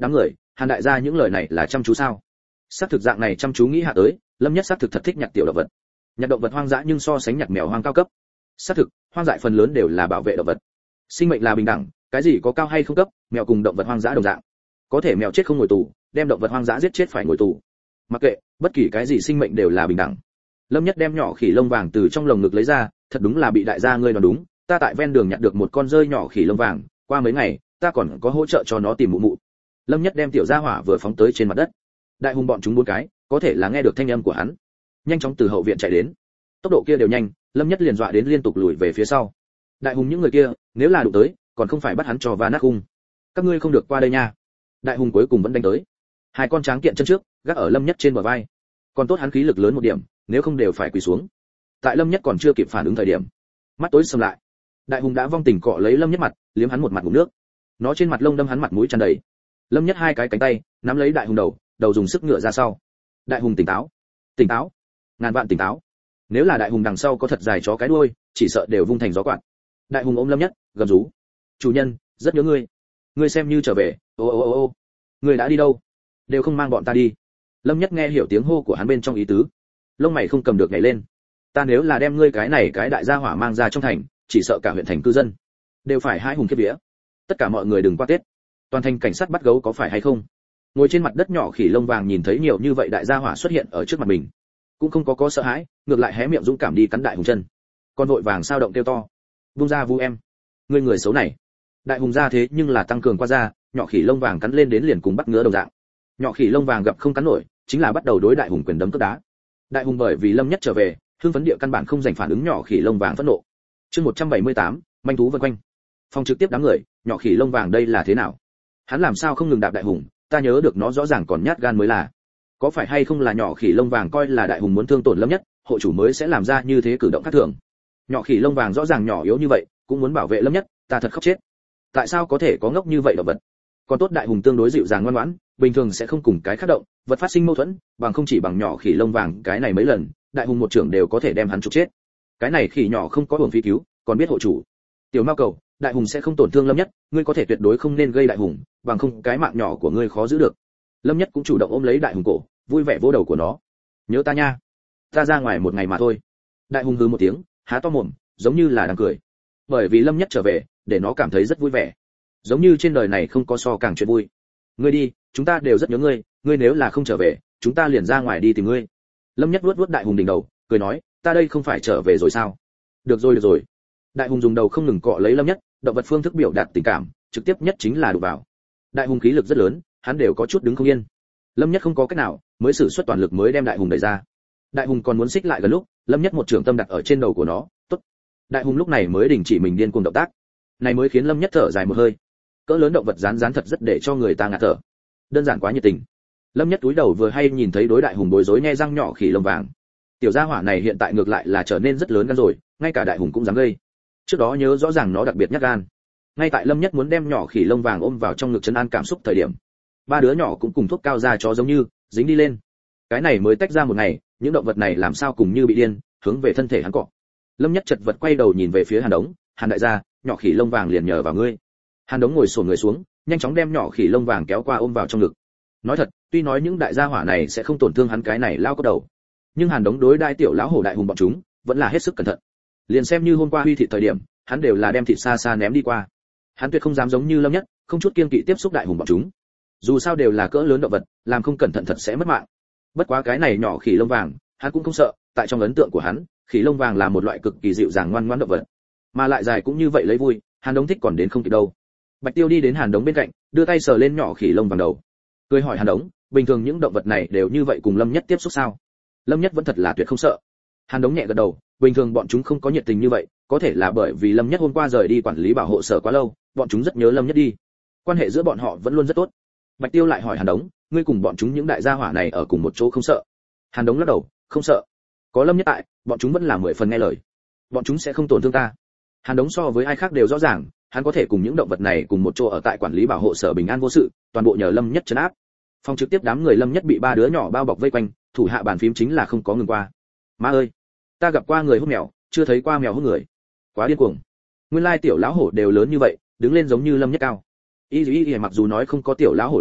Hàn đại gia những lời này là chăm chú sao? Xác thực dạng này chăm chú nghĩ hạ tới, Lâm Nhất xác thực thật thích nhặt tiểu động vật. Nhặt động vật hoang dã nhưng so sánh nhặt mèo hoang cao cấp. Xác thực, hoang dại phần lớn đều là bảo vệ động vật. Sinh mệnh là bình đẳng, cái gì có cao hay không cấp, mèo cùng động vật hoang dã đồng dạng. Có thể mèo chết không ngồi tù, đem động vật hoang dã giết chết phải ngồi tù. Mặc kệ, bất kỳ cái gì sinh mệnh đều là bình đẳng. Lâm Nhất đem nhỏ khỉ lông vàng từ trong lồng ngực lấy ra, thật đúng là bị đại gia ngươi đoán đúng, ta tại ven đường nhặt được một con rơi nhỏ khỉ lông vàng, qua mấy ngày, ta còn có hỗ trợ cho nó tìm mụ mụ. Lâm Nhất đem tiểu gia hỏa vừa phóng tới trên mặt đất. Đại hùng bọn chúng bốn cái, có thể là nghe được thanh âm của hắn, nhanh chóng từ hậu viện chạy đến. Tốc độ kia đều nhanh, Lâm Nhất liền dọa đến liên tục lùi về phía sau. Đại hùng những người kia, nếu là đụng tới, còn không phải bắt hắn cho va nát khung. Các ngươi không được qua đây nha. Đại hùng cuối cùng vẫn đánh tới. Hai con tráng kiện chân trước, gác ở Lâm Nhất trên bờ vai. Còn tốt hắn khí lực lớn một điểm, nếu không đều phải quỳ xuống. Tại Lâm Nhất còn chưa kịp phản ứng thời điểm, mắt tối sầm lại. Đại hùng đã vong tình cọ lấy Lâm Nhất mặt, liếm hắn một mặt ngụm nước. Nó trên mặt lông đâm hắn mặt mũi tràn đầy. Lâm Nhất hai cái cánh tay nắm lấy đại hùng đầu, đầu dùng sức ngựa ra sau. Đại hùng tỉnh táo, tỉnh táo, ngàn vạn tỉnh táo. Nếu là đại hùng đằng sau có thật dài chó cái đuôi, chỉ sợ đều vung thành gió quạt. Đại hùng ôm Lâm Nhất, gầm rú: chủ nhân, rất nhớ ngươi, ngươi xem như trở về. Ô ô ô ô, ngươi đã đi đâu? Đều không mang bọn ta đi. Lâm Nhất nghe hiểu tiếng hô của hắn bên trong ý tứ, lông mày không cầm được nhảy lên. Ta nếu là đem ngươi cái này cái đại gia hỏa mang ra trong thành, chỉ sợ cả huyện thành cư dân đều phải hai hùng kiếp vía. Tất cả mọi người đừng qua Tết. Toàn thành cảnh sát bắt gấu có phải hay không? Ngồi trên mặt đất nhỏ khỉ lông vàng nhìn thấy nhiều như vậy đại gia hỏa xuất hiện ở trước mặt mình, cũng không có có sợ hãi, ngược lại hé miệng dũng cảm đi cắn đại hùng chân. Con vội vàng sao động kêu to: "Vung ra vu em, ngươi người xấu này!" Đại hùng ra thế nhưng là tăng cường qua ra, nhỏ khỉ lông vàng cắn lên đến liền cùng bắt ngứa đồng dạng. Nhỏ khỉ lông vàng gặp không cắn nổi, chính là bắt đầu đối đại hùng quyền đấm cước đá. Đại hùng bởi vì Lâm Nhất trở về, hưng phấn địa căn bản không dành phản ứng nhỏ khỉ lông vàng phẫn nộ. Chương một trăm bảy mươi tám, manh thú vân quanh. Phòng trực tiếp đám người, nhỏ khỉ lông vàng đây là thế nào? Hắn làm sao không ngừng đạp đại hùng, ta nhớ được nó rõ ràng còn nhát gan mới là. Có phải hay không là nhỏ khỉ lông vàng coi là đại hùng muốn thương tổn Lâm Nhất, hộ chủ mới sẽ làm ra như thế cử động khác thường. Nhỏ khỉ lông vàng rõ ràng nhỏ yếu như vậy, cũng muốn bảo vệ Lâm Nhất, ta thật khóc chết. Tại sao có thể có ngốc như vậy động vật? Còn tốt đại hùng tương đối dịu dàng ngoan ngoãn, bình thường sẽ không cùng cái khác động vật phát sinh mâu thuẫn, bằng không chỉ bằng nhỏ khỉ lông vàng cái này mấy lần, đại hùng một trưởng đều có thể đem hắn trục chết. Cái này khỉ nhỏ không có hưởng phí cứu, còn biết hộ chủ. Tiểu Mao cầu, đại hùng sẽ không tổn thương Lâm Nhất, ngươi có thể tuyệt đối không nên gây đại hùng, bằng không cái mạng nhỏ của ngươi khó giữ được. Lâm Nhất cũng chủ động ôm lấy đại hùng cổ, vui vẻ vỗ đầu của nó. Nhớ ta nha, ta ra ngoài một ngày mà thôi. Đại hùng hừ một tiếng, há to mồm, giống như là đang cười. Bởi vì Lâm Nhất trở về, để nó cảm thấy rất vui vẻ, giống như trên đời này không có so càng chuyện vui. Ngươi đi, chúng ta đều rất nhớ ngươi, ngươi nếu là không trở về, chúng ta liền ra ngoài đi tìm ngươi. Lâm Nhất vuốt vuốt đại hùng đỉnh đầu, cười nói, ta đây không phải trở về rồi sao? Được rồi được rồi. Đại hùng dùng đầu không ngừng cọ lấy Lâm Nhất, động vật phương thức biểu đạt tình cảm, trực tiếp nhất chính là đụng vào. Đại hùng khí lực rất lớn, hắn đều có chút đứng không yên. Lâm Nhất không có cách nào, mới sử xuất toàn lực mới đem đại hùng đẩy ra. Đại hùng còn muốn xích lại gần lúc, Lâm Nhất một trường tâm đặt ở trên đầu của nó, tốt. Đại hùng lúc này mới đình chỉ mình điên cuồng động tác, này mới khiến Lâm Nhất thở dài một hơi. Cỡ lớn động vật rán rán thật rất để cho người ta ngạt thở, đơn giản quá nhiệt tình. Lâm Nhất túi đầu vừa hay nhìn thấy đối đại hùng bối rối nhe răng nhỏ khỉ lông vàng. Tiểu gia hỏa này hiện tại ngược lại là trở nên rất lớn gan rồi, ngay cả đại hùng cũng dám gây. Trước đó nhớ rõ ràng nó đặc biệt nhát gan. Ngay tại Lâm Nhất muốn đem nhỏ khỉ lông vàng ôm vào trong ngực trấn an cảm xúc thời điểm, ba đứa nhỏ cũng cùng thuốc cao ra chó giống như dính đi lên. Cái này mới tách ra một ngày, những động vật này làm sao cùng như bị điên, hướng về thân thể hắn cọ. Lâm Nhất chật vật quay đầu nhìn về phía Hàn Đống, Hàn đại gia, nhỏ khỉ lông vàng liền nhờ vào ngươi. Hàn Đống ngồi xổm người xuống, nhanh chóng đem nhỏ khỉ lông vàng kéo qua ôm vào trong ngực. Nói thật, tuy nói những đại gia hỏa này sẽ không tổn thương hắn cái này lao có đầu, nhưng Hàn Đống đối đại tiểu lão hổ đại hùng bọn chúng vẫn là hết sức cẩn thận. Liền xem như hôm qua huy thịt thời điểm, hắn đều là đem thịt xa xa ném đi qua. Hắn tuyệt không dám giống như Lâm Nhất, không chút kiêng kỵ tiếp xúc đại hùng bọn chúng. Dù sao đều là cỡ lớn động vật, làm không cẩn thận thật sẽ mất mạng. Bất quá cái này nhỏ khỉ lông vàng, hắn cũng không sợ, tại trong ấn tượng của hắn, khỉ lông vàng là một loại cực kỳ dịu dàng ngoan ngoãn động vật, mà lại dài cũng như vậy lấy vui, Hàn Đống thích còn đến không kịp đâu. Bạch Tiêu đi đến Hàn Đống bên cạnh, đưa tay sờ lên nhỏ khỉ lông vàng đầu, cười hỏi Hàn Đống, bình thường những động vật này đều như vậy cùng Lâm Nhất tiếp xúc sao? Lâm Nhất vẫn thật là tuyệt không sợ. Hàn Đống nhẹ gật đầu, bình thường bọn chúng không có nhiệt tình như vậy, có thể là bởi vì Lâm Nhất hôm qua rời đi quản lý bảo hộ sở quá lâu, bọn chúng rất nhớ Lâm Nhất đi. Quan hệ giữa bọn họ vẫn luôn rất tốt. Bạch Tiêu lại hỏi Hàn Đống, ngươi cùng bọn chúng những đại gia hỏa này ở cùng một chỗ không sợ? Hàn Đống lắc đầu, không sợ. Có Lâm Nhất tại, bọn chúng vẫn là mười phần nghe lời. Bọn chúng sẽ không tổn thương ta. Hàn Đống so với ai khác đều rõ ràng, hắn có thể cùng những động vật này cùng một chỗ ở tại quản lý bảo hộ sở bình an vô sự, toàn bộ nhờ Lâm Nhất trấn áp. Phòng trực tiếp đám người Lâm Nhất bị ba đứa nhỏ bao bọc vây quanh, thủ hạ bàn phím chính là không có ngừng qua. Má ơi, ta gặp qua người hút mèo, chưa thấy qua mèo hút người. Quá điên cuồng. Nguyên lai tiểu lão hổ đều lớn như vậy, đứng lên giống như Lâm Nhất cao. Y Y Y mặc dù nói không có tiểu lão hổ lớn,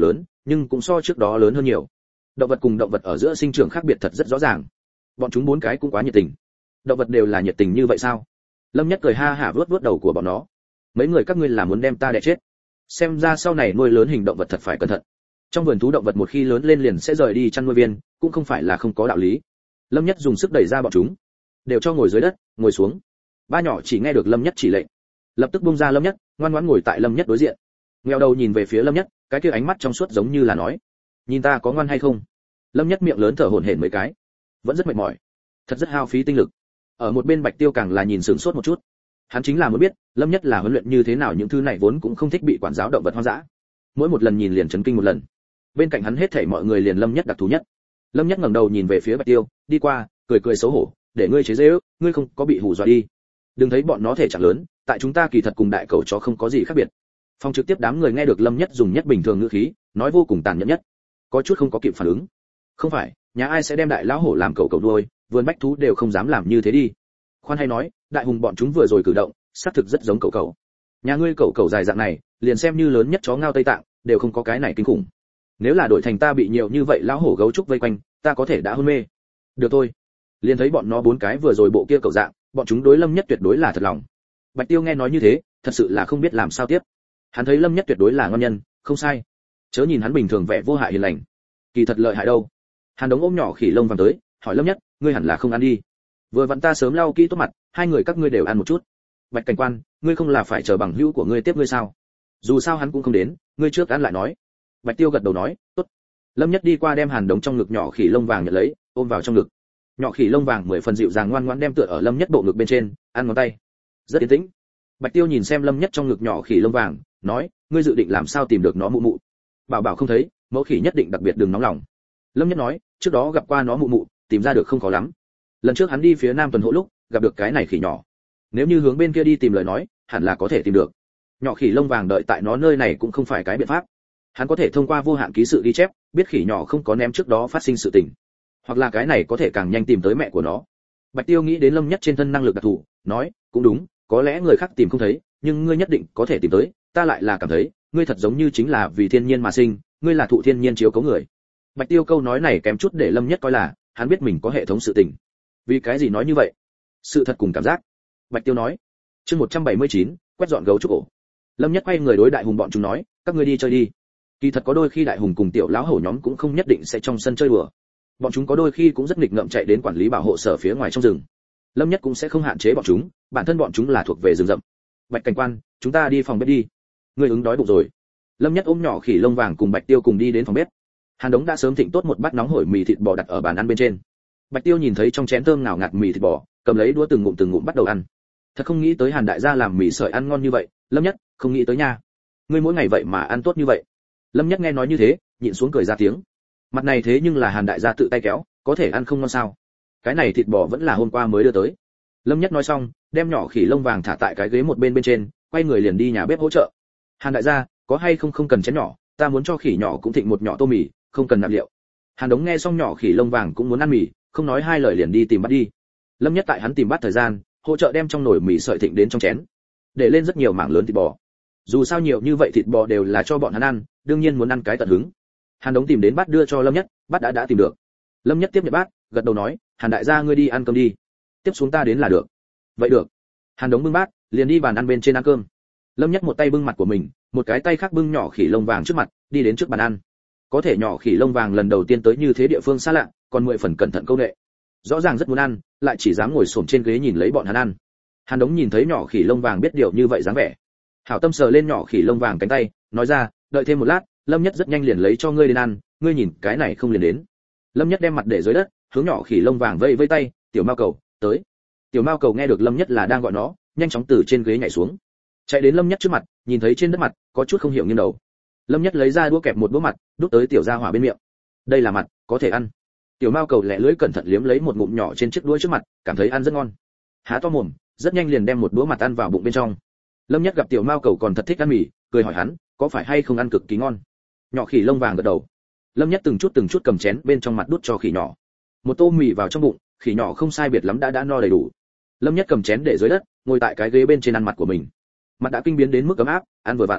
nhưng cũng so trước đó lớn hơn nhiều. Động vật cùng động vật ở giữa sinh trưởng khác biệt thật rất rõ ràng. Bọn chúng bốn cái cũng quá nhiệt tình. Động vật đều là nhiệt tình như vậy sao? Lâm Nhất cười ha hả vuốt vuốt đầu của bọn nó. Mấy người các ngươi là muốn đem ta đẻ chết? Xem ra sau này nuôi lớn hình động vật thật phải cẩn thận. Trong vườn thú động vật một khi lớn lên liền sẽ rời đi chăn nuôi viên, cũng không phải là không có đạo lý. Lâm Nhất dùng sức đẩy ra bọn chúng, đều cho ngồi dưới đất, ngồi xuống. Ba nhỏ chỉ nghe được Lâm Nhất chỉ lệnh, lập tức buông ra Lâm Nhất, ngoan ngoãn ngồi tại Lâm Nhất đối diện. Ngheo đầu nhìn về phía Lâm Nhất, cái kia ánh mắt trong suốt giống như là nói, nhìn ta có ngoan hay không? Lâm Nhất miệng lớn thở hổn hển mấy cái, vẫn rất mệt mỏi, thật rất hao phí tinh lực. Ở một bên Bạch Tiêu càng là nhìn sửng sốt một chút. Hắn chính là muốn biết, Lâm Nhất là huấn luyện như thế nào, những thứ này vốn cũng không thích bị quản giáo động vật hoang dã. Mỗi một lần nhìn liền chấn kinh một lần. Bên cạnh hắn hết thảy mọi người liền Lâm Nhất đặc thù nhất. Lâm Nhất ngẩng đầu nhìn về phía Bạch Tiêu, đi qua, cười cười xấu hổ, để ngươi chế giễu, ngươi không có bị hù dọa đi. Đừng thấy bọn nó thể trạng lớn, tại chúng ta kỳ thật cùng đại cẩu chó không có gì khác biệt. Phòng trực tiếp đám người nghe được Lâm Nhất dùng nhất bình thường ngữ khí, nói vô cùng tàn nhẫn nhất, có chút không có kịp phản ứng. Không phải, nhà ai sẽ đem đại lão hổ làm cẩu cẩu đuôi, vườn bách thú đều không dám làm như thế đi. Khoan hay nói, đại hùng bọn chúng vừa rồi cử động, xác thực rất giống cẩu cẩu. Nhà ngươi cẩu cẩu dài dạng này, liền xem như lớn nhất chó ngao Tây Tạng, đều không có cái này kinh khủng. Nếu là đổi thành ta bị nhiều như vậy lão hổ gấu trúc vây quanh, ta có thể đã hôn mê. Được thôi. Liền thấy bọn nó bốn cái vừa rồi bộ kia cẩu dạng, bọn chúng đối Lâm Nhất tuyệt đối là thật lòng. Bạch Tiêu nghe nói như thế, thật sự là không biết làm sao tiếp. Hắn thấy Lâm Nhất tuyệt đối là ngon nhân, không sai. Chớ nhìn hắn bình thường vẻ vô hại hiền lành, kỳ thật lợi hại đâu. Hàn Đống ôm nhỏ khỉ lông vàng tới, hỏi Lâm Nhất, ngươi hẳn là không ăn đi. Vừa vặn ta sớm lau kỹ tốt mặt, hai người các ngươi đều ăn một chút. Bạch Cảnh Quan, ngươi không là phải chờ bằng hữu của ngươi tiếp ngươi sao? Dù sao hắn cũng không đến, ngươi trước ăn lại nói. Bạch Tiêu gật đầu nói, tốt. Lâm Nhất đi qua đem Hàn Đống trong ngực nhỏ khỉ lông vàng nhận lấy, ôm vào trong ngực. Nhỏ khỉ lông vàng mười phần dịu dàng ngoan ngoãn đem tựa ở Lâm Nhất bộ ngực bên trên, ăn ngón tay. Rất yên tĩnh. Bạch Tiêu nhìn xem Lâm Nhất trong ngực nhỏ khỉ lông vàng, nói, ngươi dự định làm sao tìm được nó mụ mụ? Bảo bảo không thấy, mẫu khỉ nhất định đặc biệt đừng nóng lòng. Lâm Nhất nói, trước đó gặp qua nó mụ mụ, tìm ra được không khó lắm. Lần trước hắn đi phía Nam tuần hộ lúc, gặp được cái này khỉ nhỏ. Nếu như hướng bên kia đi tìm lời nói, hẳn là có thể tìm được. Nhỏ khỉ lông vàng đợi tại nó nơi này cũng không phải cái biện pháp. Hắn có thể thông qua vô hạn ký sự ghi chép, biết khỉ nhỏ không có ném trước đó phát sinh sự tình. Hoặc là cái này có thể càng nhanh tìm tới mẹ của nó. Bạch Tiêu nghĩ đến Lâm Nhất trên thân năng lực đặc thù, nói, cũng đúng, có lẽ người khác tìm không thấy, nhưng ngươi nhất định có thể tìm tới, ta lại là cảm thấy, ngươi thật giống như chính là vì thiên nhiên mà sinh, ngươi là thụ thiên nhiên chiếu cố người. Bạch Tiêu câu nói này kém chút để Lâm Nhất coi là, hắn biết mình có hệ thống sự tình. Vì cái gì nói như vậy? Sự thật cùng cảm giác. Bạch Tiêu nói. Chương một trăm bảy mươi chín, quét dọn gấu trúc ổ. Lâm Nhất quay người đối đại hùng bọn chúng nói, các ngươi đi chơi đi. Kỳ thật có đôi khi đại hùng cùng tiểu lão hổ nhóm cũng không nhất định sẽ trong sân chơi đùa. Bọn chúng có đôi khi cũng rất nghịch ngợm chạy đến quản lý bảo hộ sở phía ngoài trong rừng. Lâm Nhất cũng sẽ không hạn chế bọn chúng, bản thân bọn chúng là thuộc về rừng rậm. Bạch Cảnh Quan, chúng ta đi phòng bếp đi. Ngươi ứng đói bụng rồi. Lâm Nhất ôm nhỏ khỉ lông vàng cùng Bạch Tiêu cùng đi đến phòng bếp. Hàn Đống đã sớm thịnh tốt một bát nóng hổi mì thịt bò đặt ở bàn ăn bên trên. Bạch Tiêu nhìn thấy trong chén thơm ngào ngạt mì thịt bò, cầm lấy đũa từng ngụm từng ngụm bắt đầu ăn. Thật không nghĩ tới Hàn đại gia làm mì sợi ăn ngon như vậy, Lâm Nhất, không nghĩ tới nha. Ngươi mỗi ngày vậy mà ăn tốt như vậy. Lâm Nhất nghe nói như thế, nhịn xuống cười ra tiếng. Mặt này thế nhưng là Hàn đại gia tự tay kéo, có thể ăn không ngon sao? Cái này thịt bò vẫn là hôm qua mới đưa tới. Lâm Nhất nói xong, đem nhỏ khỉ lông vàng thả tại cái ghế một bên bên trên, quay người liền đi nhà bếp hỗ trợ. Hàn đại gia, có hay không không cần chén nhỏ, ta muốn cho khỉ nhỏ cũng thịnh một nhỏ tô mì, không cần nạp liệu. Hàn Đống nghe xong nhỏ khỉ lông vàng cũng muốn ăn mì, không nói hai lời liền đi tìm bát đi. Lâm Nhất tại hắn tìm bát thời gian, hỗ trợ đem trong nồi mì sợi thịnh đến trong chén, để lên rất nhiều mảng lớn thịt bò. Dù sao nhiều như vậy thịt bò đều là cho bọn hắn ăn, đương nhiên muốn ăn cái tận hứng. Hàn Đống tìm đến bát đưa cho Lâm Nhất, bát đã đã tìm được. Lâm Nhất tiếp nhận bát, gật đầu nói, Hàn đại gia ngươi đi ăn cơm đi, tiếp xuống ta đến là được. Vậy được. Hàn Đống bưng bát, liền đi bàn ăn bên trên ăn cơm. Lâm Nhất một tay bưng mặt của mình, một cái tay khác bưng nhỏ khỉ lông vàng trước mặt, đi đến trước bàn ăn. Có thể nhỏ khỉ lông vàng lần đầu tiên tới như thế địa phương xa lạ, còn mười phần cẩn thận câu nệ. Rõ ràng rất muốn ăn, lại chỉ dám ngồi xổm trên ghế nhìn lấy bọn hắn ăn. Hàn Đống nhìn thấy nhỏ khỉ lông vàng biết điều như vậy dáng vẻ, hảo tâm sờ lên nhỏ khỉ lông vàng cánh tay, nói ra, đợi thêm một lát, Lâm Nhất rất nhanh liền lấy cho ngươi đến ăn, ngươi nhìn cái này không liền đến. Lâm Nhất đem mặt để dưới đất, hướng nhỏ khỉ lông vàng vây vây tay, tiểu mao cầu, tới. Tiểu mao cầu nghe được Lâm Nhất là đang gọi nó, nhanh chóng từ trên ghế nhảy xuống, chạy đến Lâm Nhất trước mặt, nhìn thấy trên đất mặt, có chút không hiểu nghiêng đầu. Lâm Nhất lấy ra đũa kẹp một đũa mặt, đút tới tiểu gia hỏa bên miệng. Đây là mặt, có thể ăn. Tiểu mao cầu lẹ lưỡi cẩn thận liếm lấy một ngụm nhỏ trên chiếc đũa trước mặt, cảm thấy ăn rất ngon. Há to mồm, rất nhanh liền đem một đũa mặt ăn vào bụng bên trong. Lâm Nhất gặp tiểu mao cầu còn thật thích ăn mì, cười hỏi hắn, có phải hay không ăn cực kỳ ngon. Nhỏ khỉ lông vàng gật đầu. Lâm Nhất từng chút từng chút cầm chén bên trong mặt đút cho khỉ nhỏ. Một tô mì vào trong bụng, khỉ nhỏ không sai biệt lắm đã đã no đầy đủ. Lâm Nhất cầm chén để dưới đất, ngồi tại cái ghế bên trên ăn mặt của mình. Mặt đã kinh biến đến mức ấm áp, ăn vừa vặn.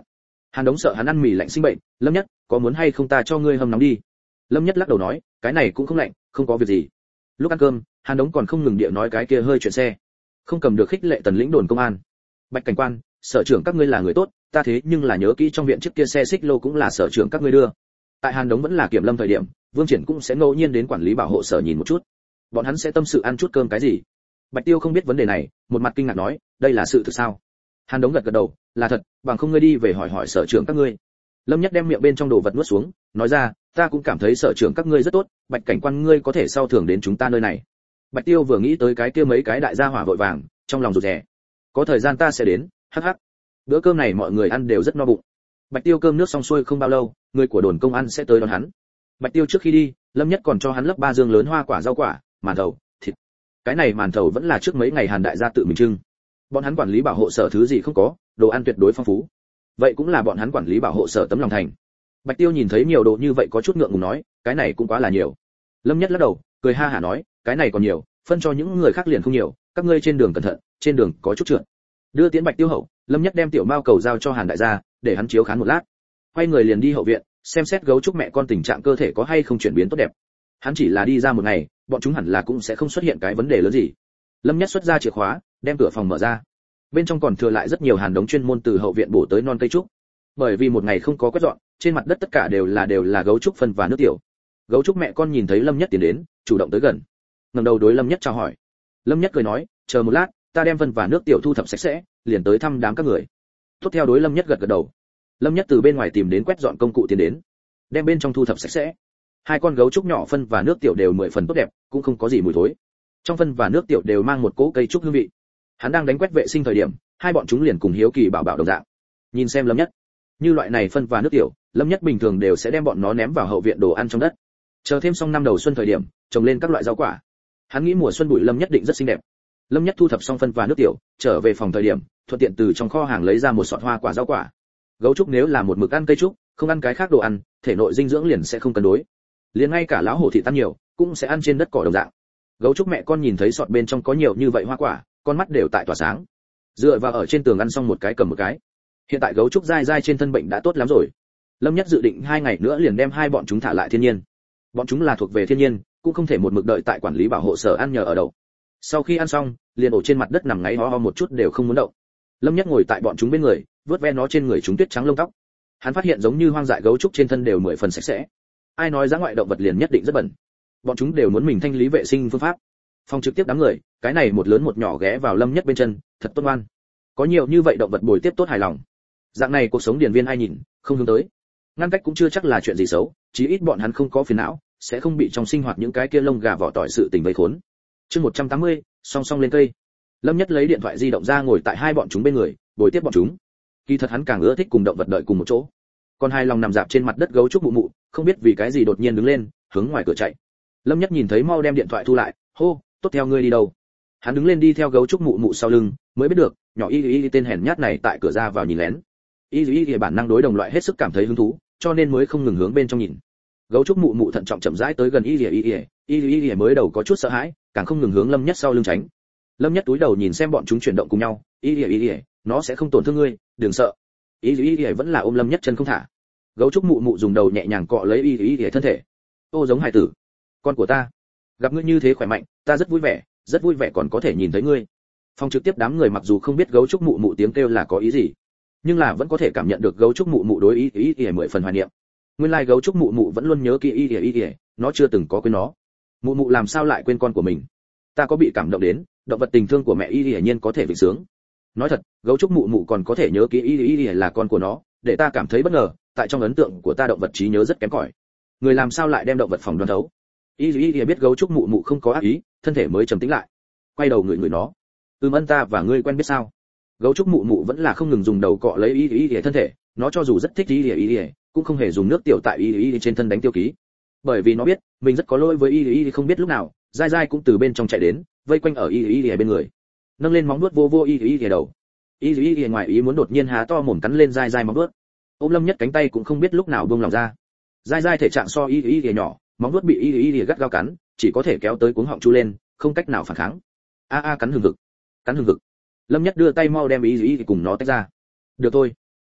Hàn Đống sợ hắn ăn mì lạnh sinh bệnh, Lâm Nhất, có muốn hay không ta cho ngươi hâm nóng đi? Lâm Nhất lắc đầu nói, cái này cũng không lạnh, không có việc gì. Lúc ăn cơm, Hàn Đống còn không ngừng địa nói cái kia hơi chuyện xe, không cầm được khích lệ tần lĩnh đồn công an. Bạch cảnh quan, sở trưởng các ngươi là người tốt, ta thế nhưng là nhớ kỹ trong viện chiếc kia xe xích lô cũng là sở trưởng các ngươi đưa. Tại Hàn Đống vẫn là kiểm lâm thời điểm, Vương Triển cũng sẽ ngẫu nhiên đến quản lý bảo hộ sở nhìn một chút. Bọn hắn sẽ tâm sự ăn chút cơm cái gì. Bạch Tiêu không biết vấn đề này, một mặt kinh ngạc nói, đây là sự thực sao? Hàn Đống gật gật đầu, là thật, bằng không ngươi đi về hỏi hỏi sở trưởng các ngươi. Lâm Nhất đem miệng bên trong đồ vật nuốt xuống, nói ra, ta cũng cảm thấy sở trưởng các ngươi rất tốt, Bạch cảnh quan ngươi có thể sau thường đến chúng ta nơi này. Bạch Tiêu vừa nghĩ tới cái kia mấy cái đại gia hỏa vội vàng, trong lòng rụt rè. Có thời gian ta sẽ đến, hắc hắc. Bữa cơm này mọi người ăn đều rất no bụng. Bạch Tiêu cơm nước xong xuôi không bao lâu, người của đồn công an sẽ tới đón hắn. Bạch Tiêu trước khi đi, Lâm Nhất còn cho hắn lấp ba dương lớn hoa quả rau quả, màn thầu, thịt. Cái này màn thầu vẫn là trước mấy ngày Hàn đại gia tự mình trưng. Bọn hắn quản lý bảo hộ sở thứ gì không có, đồ ăn tuyệt đối phong phú. Vậy cũng là bọn hắn quản lý bảo hộ sở tấm lòng thành. Bạch Tiêu nhìn thấy nhiều đồ như vậy có chút ngượng ngùng nói, cái này cũng quá là nhiều. Lâm Nhất lắc đầu, cười ha hả nói, cái này còn nhiều, phân cho những người khác liền không nhiều, các ngươi trên đường cẩn thận, trên đường có chút trượt. Đưa tiến Bạch Tiêu hậu, Lâm Nhất đem tiểu mao cầu giao cho Hàn đại gia, để hắn chiếu khán một lát. Quay người liền đi hậu viện, xem xét gấu trúc mẹ con tình trạng cơ thể có hay không chuyển biến tốt đẹp. Hắn chỉ là đi ra một ngày, bọn chúng hẳn là cũng sẽ không xuất hiện cái vấn đề lớn gì. Lâm Nhất xuất ra chìa khóa, đem cửa phòng mở ra. Bên trong còn thừa lại rất nhiều Hàn Đống chuyên môn từ hậu viện bổ tới non cây trúc. Bởi vì một ngày không có quét dọn, trên mặt đất tất cả đều là đều là gấu trúc phân và nước tiểu. Gấu trúc mẹ con nhìn thấy Lâm Nhất tiến đến, chủ động tới gần. Ngẩng đầu đối Lâm Nhất chào hỏi. Lâm Nhất cười nói, chờ một lát, ta đem phân và nước tiểu thu thập sạch sẽ, liền tới thăm đám các người. Tốt theo đối Lâm Nhất gật gật đầu. Lâm Nhất từ bên ngoài tìm đến quét dọn công cụ tiến đến, đem bên trong thu thập sạch sẽ. Hai con gấu trúc nhỏ phân và nước tiểu đều mười phần tốt đẹp, cũng không có gì mùi thối. Trong phân và nước tiểu đều mang một cỗ cây trúc hương vị. Hắn đang đánh quét vệ sinh thời điểm, hai bọn chúng liền cùng hiếu kỳ bảo bảo đồng dạng. Nhìn xem Lâm Nhất, như loại này phân và nước tiểu, Lâm Nhất bình thường đều sẽ đem bọn nó ném vào hậu viện đồ ăn trong đất. Chờ thêm xong năm đầu xuân thời điểm, trồng lên các loại rau quả. Hắn nghĩ mùa xuân bụi Lâm nhất định rất xinh đẹp. Lâm Nhất thu thập xong phân và nước tiểu, trở về phòng thời điểm, thuận tiện từ trong kho hàng lấy ra một sọt hoa quả rau quả. Gấu trúc nếu là một mực ăn cây trúc, không ăn cái khác đồ ăn, thể nội dinh dưỡng liền sẽ không cân đối. Liền ngay cả lão hổ thị tan nhiều, cũng sẽ ăn trên đất cỏ đồng dạng. Gấu trúc mẹ con nhìn thấy sọt bên trong có nhiều như vậy hoa quả, con mắt đều tại tỏa sáng. Dựa vào ở trên tường ăn xong một cái cầm một cái. Hiện tại gấu trúc dai dai trên thân bệnh đã tốt lắm rồi. Lâm Nhất dự định hai ngày nữa liền đem hai bọn chúng thả lại thiên nhiên. Bọn chúng là thuộc về thiên nhiên, cũng không thể một mực đợi tại quản lý bảo hộ sở ăn nhờ ở đậu. Sau khi ăn xong, liền ổ trên mặt đất nằm ngáy ho ho một chút đều không muốn động. Lâm Nhất ngồi tại bọn chúng bên người, vớt ve nó trên người chúng tuyết trắng lông tóc. Hắn phát hiện giống như hoang dại gấu trúc trên thân đều mười phần sạch sẽ. Ai nói dã ngoại động vật liền nhất định rất bẩn. Bọn chúng đều muốn mình thanh lý vệ sinh phương pháp. Phòng trực tiếp đám người, cái này một lớn một nhỏ ghé vào Lâm Nhất bên chân, thật tốt ngoan. Có nhiều như vậy động vật bồi tiếp tốt hài lòng. Dạng này cuộc sống điển viên ai nhìn, không hướng tới. Ngăn cách cũng chưa chắc là chuyện gì xấu, chí ít bọn hắn không có phiền não, sẽ không bị trong sinh hoạt những cái kia lông gà vỏ tỏi sự tình vây khốn. Chương một trăm tám mươi, song song lên cây. Lâm Nhất lấy điện thoại di động ra ngồi tại hai bọn chúng bên người, bồi tiếp bọn chúng. Kỳ thật hắn càng ưa thích cùng động vật đợi cùng một chỗ. Còn hai lòng nằm dạp trên mặt đất gấu trúc mụ mụ, không biết vì cái gì đột nhiên đứng lên, hướng ngoài cửa chạy. Lâm Nhất nhìn thấy mau đem điện thoại thu lại, hô, tốt theo ngươi đi đâu? Hắn đứng lên đi theo gấu trúc mụ mụ sau lưng, mới biết được, nhỏ y y tên hèn nhát này tại cửa ra vào nhìn lén. Y y y bản năng đối đồng loại hết sức cảm thấy hứng thú, cho nên mới không ngừng hướng bên trong nhìn. Gấu trúc mụ mụ thận trọng chậm rãi tới gần y y y, y y y mới đầu có chút sợ hãi, càng không ngừng hướng Lâm Nhất sau lưng tránh. Lâm Nhất túi đầu nhìn xem bọn chúng chuyển động cùng nhau, y y y, nó sẽ không tổn thương ngươi, đừng sợ. Y y y vẫn là ôm Lâm Nhất chân không thả. Gấu trúc mụ mụ dùng đầu nhẹ nhàng cọ lấy y y y thân thể. Ô giống hải tử, con của ta, gặp ngươi như thế khỏe mạnh, ta rất vui vẻ, rất vui vẻ còn có thể nhìn thấy ngươi. Phòng trực tiếp đám người mặc dù không biết gấu trúc mụ mụ tiếng kêu là có ý gì, nhưng là vẫn có thể cảm nhận được gấu trúc mụ mụ đối y y y mười phần hoài niệm. Nguyên lai like gấu trúc mụ mụ vẫn luôn nhớ kỹ y y y, nó chưa từng có quên nó. Mụ mụ làm sao lại quên con của mình? Ta có bị cảm động đến, động vật tình thương của mẹ y y hiển nhiên có thể vịnh sướng. Nói thật, gấu trúc mụ mụ còn có thể nhớ kỹ y y y là con của nó, để ta cảm thấy bất ngờ, tại trong ấn tượng của ta động vật trí nhớ rất kém cỏi. Người làm sao lại đem động vật phòng đoán thấu? Y y y biết gấu trúc mụ mụ không có ác ý, thân thể mới trầm tĩnh lại. Quay đầu ngửi ngửi nó. Ừm ân ta và ngươi quen biết sao? Gấu trúc mụ mụ vẫn là không ngừng dùng đầu cọ lấy y y y thân thể, nó cho dù rất thích y y y, cũng không hề dùng nước tiểu tại y y trên thân đánh tiêu ký. Bởi vì nó biết, mình rất có lỗi với y y không biết lúc nào, dai dai cũng từ bên trong chạy đến, vây quanh ở y y bên người. Nâng lên móng vuốt vô vô y y đầu. Y y ngoài ý muốn đột nhiên há to mồm cắn lên dai dai móng vuốt. Ôm Lâm Nhất cánh tay cũng không biết lúc nào buông lòng ra. Dai dai thể trạng so y y nhỏ, móng vuốt bị y y gắt gao cắn, chỉ có thể kéo tới cuống họng chu lên, không cách nào phản kháng. A a cắn hừng hực, cắn hừng hực. Lâm Nhất đưa tay mau đem y y cùng nó tách ra. Được thôi.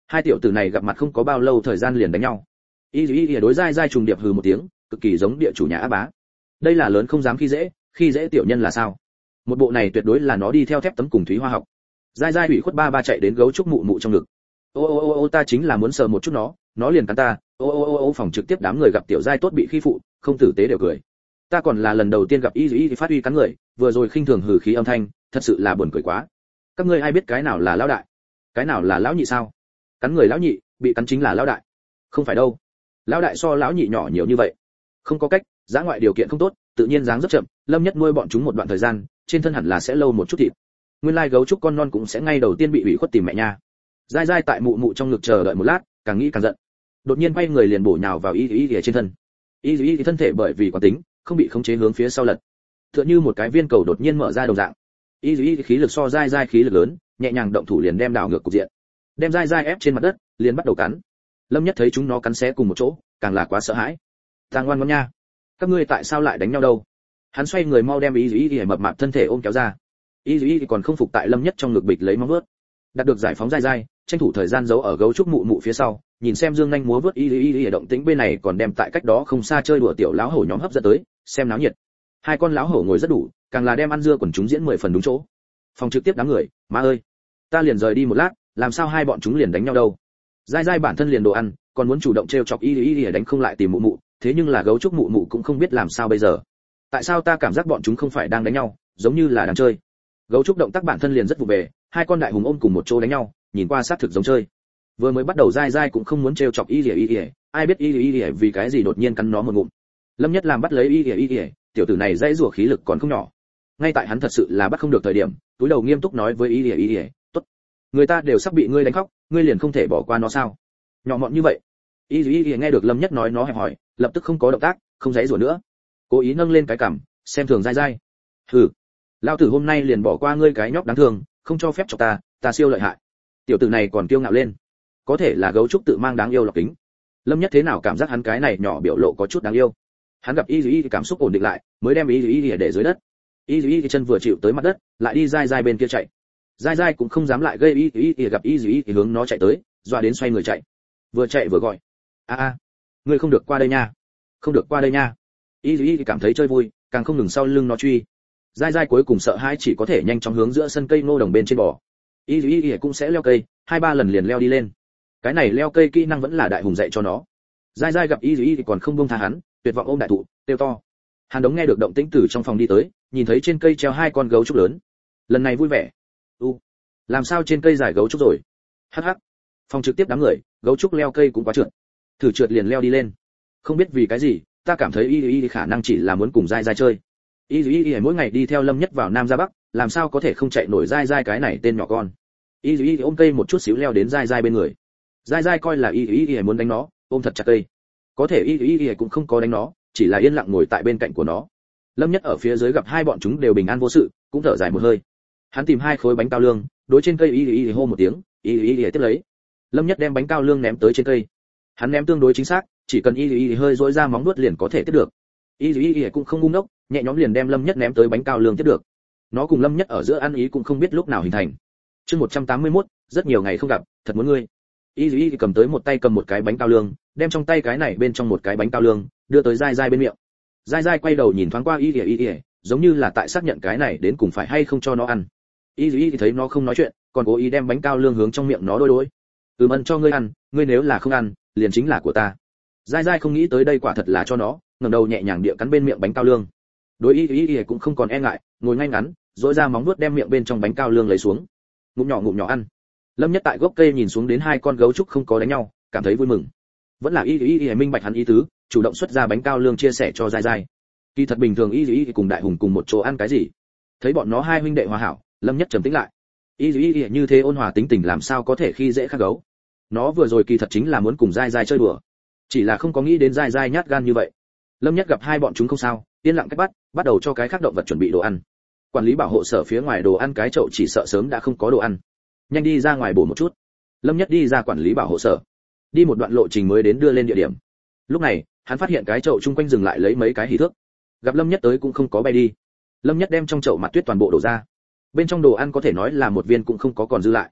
Hai tiểu tử này gặp mặt không có bao lâu thời gian liền đánh nhau. Y Y Y đối dai dai trùng điệp hừ một tiếng, cực kỳ giống địa chủ nhà á bá. Đây là lớn không dám khi dễ, khi dễ tiểu nhân là sao? Một bộ này tuyệt đối là nó đi theo thép tấm cùng Thúy Hoa học. Dai dai ủy khuất ba ba chạy đến gấu trúc mụ mụ trong ngực. Ô ô ô ô ta chính là muốn sờ một chút nó, nó liền cắn ta. Ô ô ô ô phòng trực tiếp đám người gặp tiểu giai tốt bị khi phụ, không tử tế đều cười. Ta còn là lần đầu tiên gặp Y Y phát uy cắn người, vừa rồi khinh thường hừ khí âm thanh, thật sự là buồn cười quá. Các ngươi ai biết cái nào là lão đại, cái nào là lão nhị sao? Cắn người lão nhị, bị cắn chính là lão đại. Không phải đâu. Lão đại so lão nhị nhỏ nhiều như vậy. Không có cách, dã ngoại điều kiện không tốt, tự nhiên dáng rất chậm, Lâm Nhất nuôi bọn chúng một đoạn thời gian, trên thân hẳn là sẽ lâu một chút thịt. Nguyên lai gấu trúc con non cũng sẽ ngay đầu tiên bị ủy khuất tìm mẹ nha. Dai dai tại mụ mụ trong ngực chờ đợi một lát, càng nghĩ càng giận. Đột nhiên quay người liền bổ nhào vào Y Y Y trên thân. Y Y Y thân thể bởi vì quán tính, không bị khống chế hướng phía sau lật. Tựa như một cái viên cầu đột nhiên mở ra đồng dạng. Y Y Y khí lực so dai dai khí lực lớn, nhẹ nhàng động thủ liền đem đảo ngược cục diện. Đem dai dai ép trên mặt đất, liền bắt đầu cắn. Lâm Nhất thấy chúng nó cắn xé cùng một chỗ, càng là quá sợ hãi. Ta ngoan ngoãn nha, các ngươi tại sao lại đánh nhau đâu? Hắn xoay người mau đem Y Y Y mập mạp thân thể ôm kéo ra. Y Y Y còn không phục tại Lâm Nhất trong ngực bịch lấy móng vuốt. Đạt được giải phóng dai dai, tranh thủ thời gian giấu ở gấu trúc mụ mụ phía sau, nhìn xem dương nhanh múa vuốt Y Y Y động tĩnh bên này còn đem tại cách đó không xa chơi đùa tiểu lão hổ nhóm hấp dẫn tới, xem náo nhiệt. Hai con lão hổ ngồi rất đủ, càng là đem ăn dưa quần chúng diễn mười phần đúng chỗ. Phòng trực tiếp đám người, má ơi, ta liền rời đi một lát, làm sao hai bọn chúng liền đánh nhau đâu? Dai dai bản thân liền đồ ăn, còn muốn chủ động trêu chọc Y Y Y đánh không lại tìm mụ mụ, thế nhưng là gấu trúc mụ mụ cũng không biết làm sao bây giờ. Tại sao ta cảm giác bọn chúng không phải đang đánh nhau, giống như là đang chơi? Gấu trúc động tác bản thân liền rất vụ về, hai con đại hùng ôm cùng một chỗ đánh nhau, nhìn qua sát thực giống chơi. Vừa mới bắt đầu dai dai cũng không muốn trêu chọc Y Y Y, ai biết Y Y Y vì cái gì đột nhiên cắn nó một ngụm. Lâm Nhất làm bắt lấy Y Y Y, tiểu tử này dãy rủa khí lực còn không nhỏ. Ngay tại hắn thật sự là bắt không được thời điểm, túi đầu nghiêm túc nói với Y Y Y, "Tốt, người ta đều sắp bị ngươi đánh khóc, ngươi liền không thể bỏ qua nó sao?" Nhỏ mọn như vậy. Y Y Y nghe được Lâm Nhất nói nó hẹp hỏi, lập tức không có động tác, không dãy rủa nữa. Cố ý nâng lên cái cằm, xem thường dai dai. "Hừ, lão tử hôm nay liền bỏ qua ngươi cái nhóc đáng thương, không cho phép chọc ta, ta siêu lợi hại." Tiểu tử này còn kiêu ngạo lên. Có thể là gấu trúc tự mang đáng yêu lọc kính. Lâm Nhất thế nào cảm giác hắn cái này nhỏ biểu lộ có chút đáng yêu. Hắn gặp Y Y Y cảm xúc ổn định lại, mới đem Y Y Y để dưới đất. Y Y Y chân vừa chịu tới mặt đất, lại đi dai dai bên kia chạy. Dai dai cũng không dám lại gây Y Y Y gặp Y Y Y hướng nó chạy tới, dọa đến xoay người chạy. Vừa chạy vừa gọi, "A a, ngươi không được qua đây nha, không được qua đây nha." Y Y Y cảm thấy chơi vui, càng không ngừng sau lưng nó truy. Dai dai cuối cùng sợ hãi chỉ có thể nhanh chóng hướng giữa sân cây ngô đồng bên trên bò. Y Y Y cũng sẽ leo cây, hai ba lần liền leo đi lên. Cái này leo cây kỹ năng vẫn là đại hùng dạy cho nó. Dai dai gặp Y Y Y còn không buông tha hắn, tuyệt vọng ôm đại thụ, kêu to. Hàn Đống nghe được động tĩnh từ trong phòng đi tới, nhìn thấy trên cây treo hai con gấu trúc lớn. Lần này vui vẻ. U, làm sao trên cây dài gấu trúc rồi? Hắc hắc. Phòng trực tiếp đám người, gấu trúc leo cây cũng quá trượt. Thử trượt liền leo đi lên. Không biết vì cái gì, ta cảm thấy Y Y khả năng chỉ là muốn cùng dai dai chơi. Y Y mỗi ngày đi theo Lâm Nhất vào Nam ra Bắc, làm sao có thể không chạy nổi dai dai cái này tên nhỏ con. Y Y ôm cây một chút xíu leo đến dai dai bên người. Dai dai coi là Y Y muốn đánh nó, ôm thật chặt cây. Có thể Y Y cũng không có đánh nó, chỉ là yên lặng ngồi tại bên cạnh của nó. Lâm Nhất ở phía dưới gặp hai bọn chúng đều bình an vô sự, cũng thở dài một hơi. Hắn tìm hai khối bánh cao lương, đối trên cây Y Y hô một tiếng, Y Y tiếp lấy. Lâm Nhất đem bánh cao lương ném tới trên cây. Hắn ném tương đối chính xác, chỉ cần Y Y hơi duỗi ra móng vuốt liền có thể tiếp được. Y Y cũng không ngu ngốc, nhẹ nhõm liền đem Lâm Nhất ném tới bánh cao lương tiếp được. Nó cùng Lâm Nhất ở giữa ăn ý cũng không biết lúc nào hình thành. Chương một trăm tám mươi mốt, rất nhiều ngày không gặp, thật muốn ngươi. Y Y cầm tới một tay cầm một cái bánh cao lương, đem trong tay cái này bên trong một cái bánh cao lương, đưa tới dai dai bên miệng. Dai dai quay đầu nhìn thoáng qua Y Y Y, giống như là tại xác nhận cái này đến cùng phải hay không cho nó ăn. Y Y thấy nó không nói chuyện, còn cố ý đem bánh cao lương hướng trong miệng nó đôi đôi. "Ừm ân cho ngươi ăn, ngươi nếu là không ăn, liền chính là của ta." Dai dai không nghĩ tới đây quả thật là cho nó, ngẩng đầu nhẹ nhàng địa cắn bên miệng bánh cao lương. Đối Y Y cũng không còn e ngại, ngồi ngay ngắn, rỗi ra móng vuốt đem miệng bên trong bánh cao lương lấy xuống. Ngụm nhỏ ngụm nhỏ ăn. Lâm Nhất tại gốc cây nhìn xuống đến hai con gấu trúc không có đánh nhau, cảm thấy vui mừng. Vẫn là Y Y minh bạch hắn ý tứ, chủ động xuất ra bánh cao lương chia sẻ cho dai dai. Kỳ thật bình thường Y Y cùng đại hùng cùng một chỗ ăn cái gì? Thấy bọn nó hai huynh đệ hòa hảo, Lâm Nhất trầm tĩnh lại. Y Y như thế ôn hòa tính tình làm sao có thể khi dễ khác gấu? Nó vừa rồi kỳ thật chính là muốn cùng dai dai chơi đùa, chỉ là không có nghĩ đến dai dai nhát gan như vậy. Lâm Nhất gặp hai bọn chúng không sao, yên lặng cách bắt, bắt đầu cho cái khác động vật chuẩn bị đồ ăn. Quản lý bảo hộ sở phía ngoài đồ ăn cái chậu chỉ sợ sớm đã không có đồ ăn. Nhanh đi ra ngoài bổ một chút. Lâm Nhất đi ra quản lý bảo hộ sở, đi một đoạn lộ trình mới đến đưa lên địa điểm. Lúc này, hắn phát hiện cái chậu chung quanh dừng lại lấy mấy cái hỉ thước. Gặp Lâm Nhất tới cũng không có bay đi. Lâm Nhất đem trong chậu mặt tuyết toàn bộ đổ ra. Bên trong đồ ăn có thể nói là một viên cũng không có còn dư lại.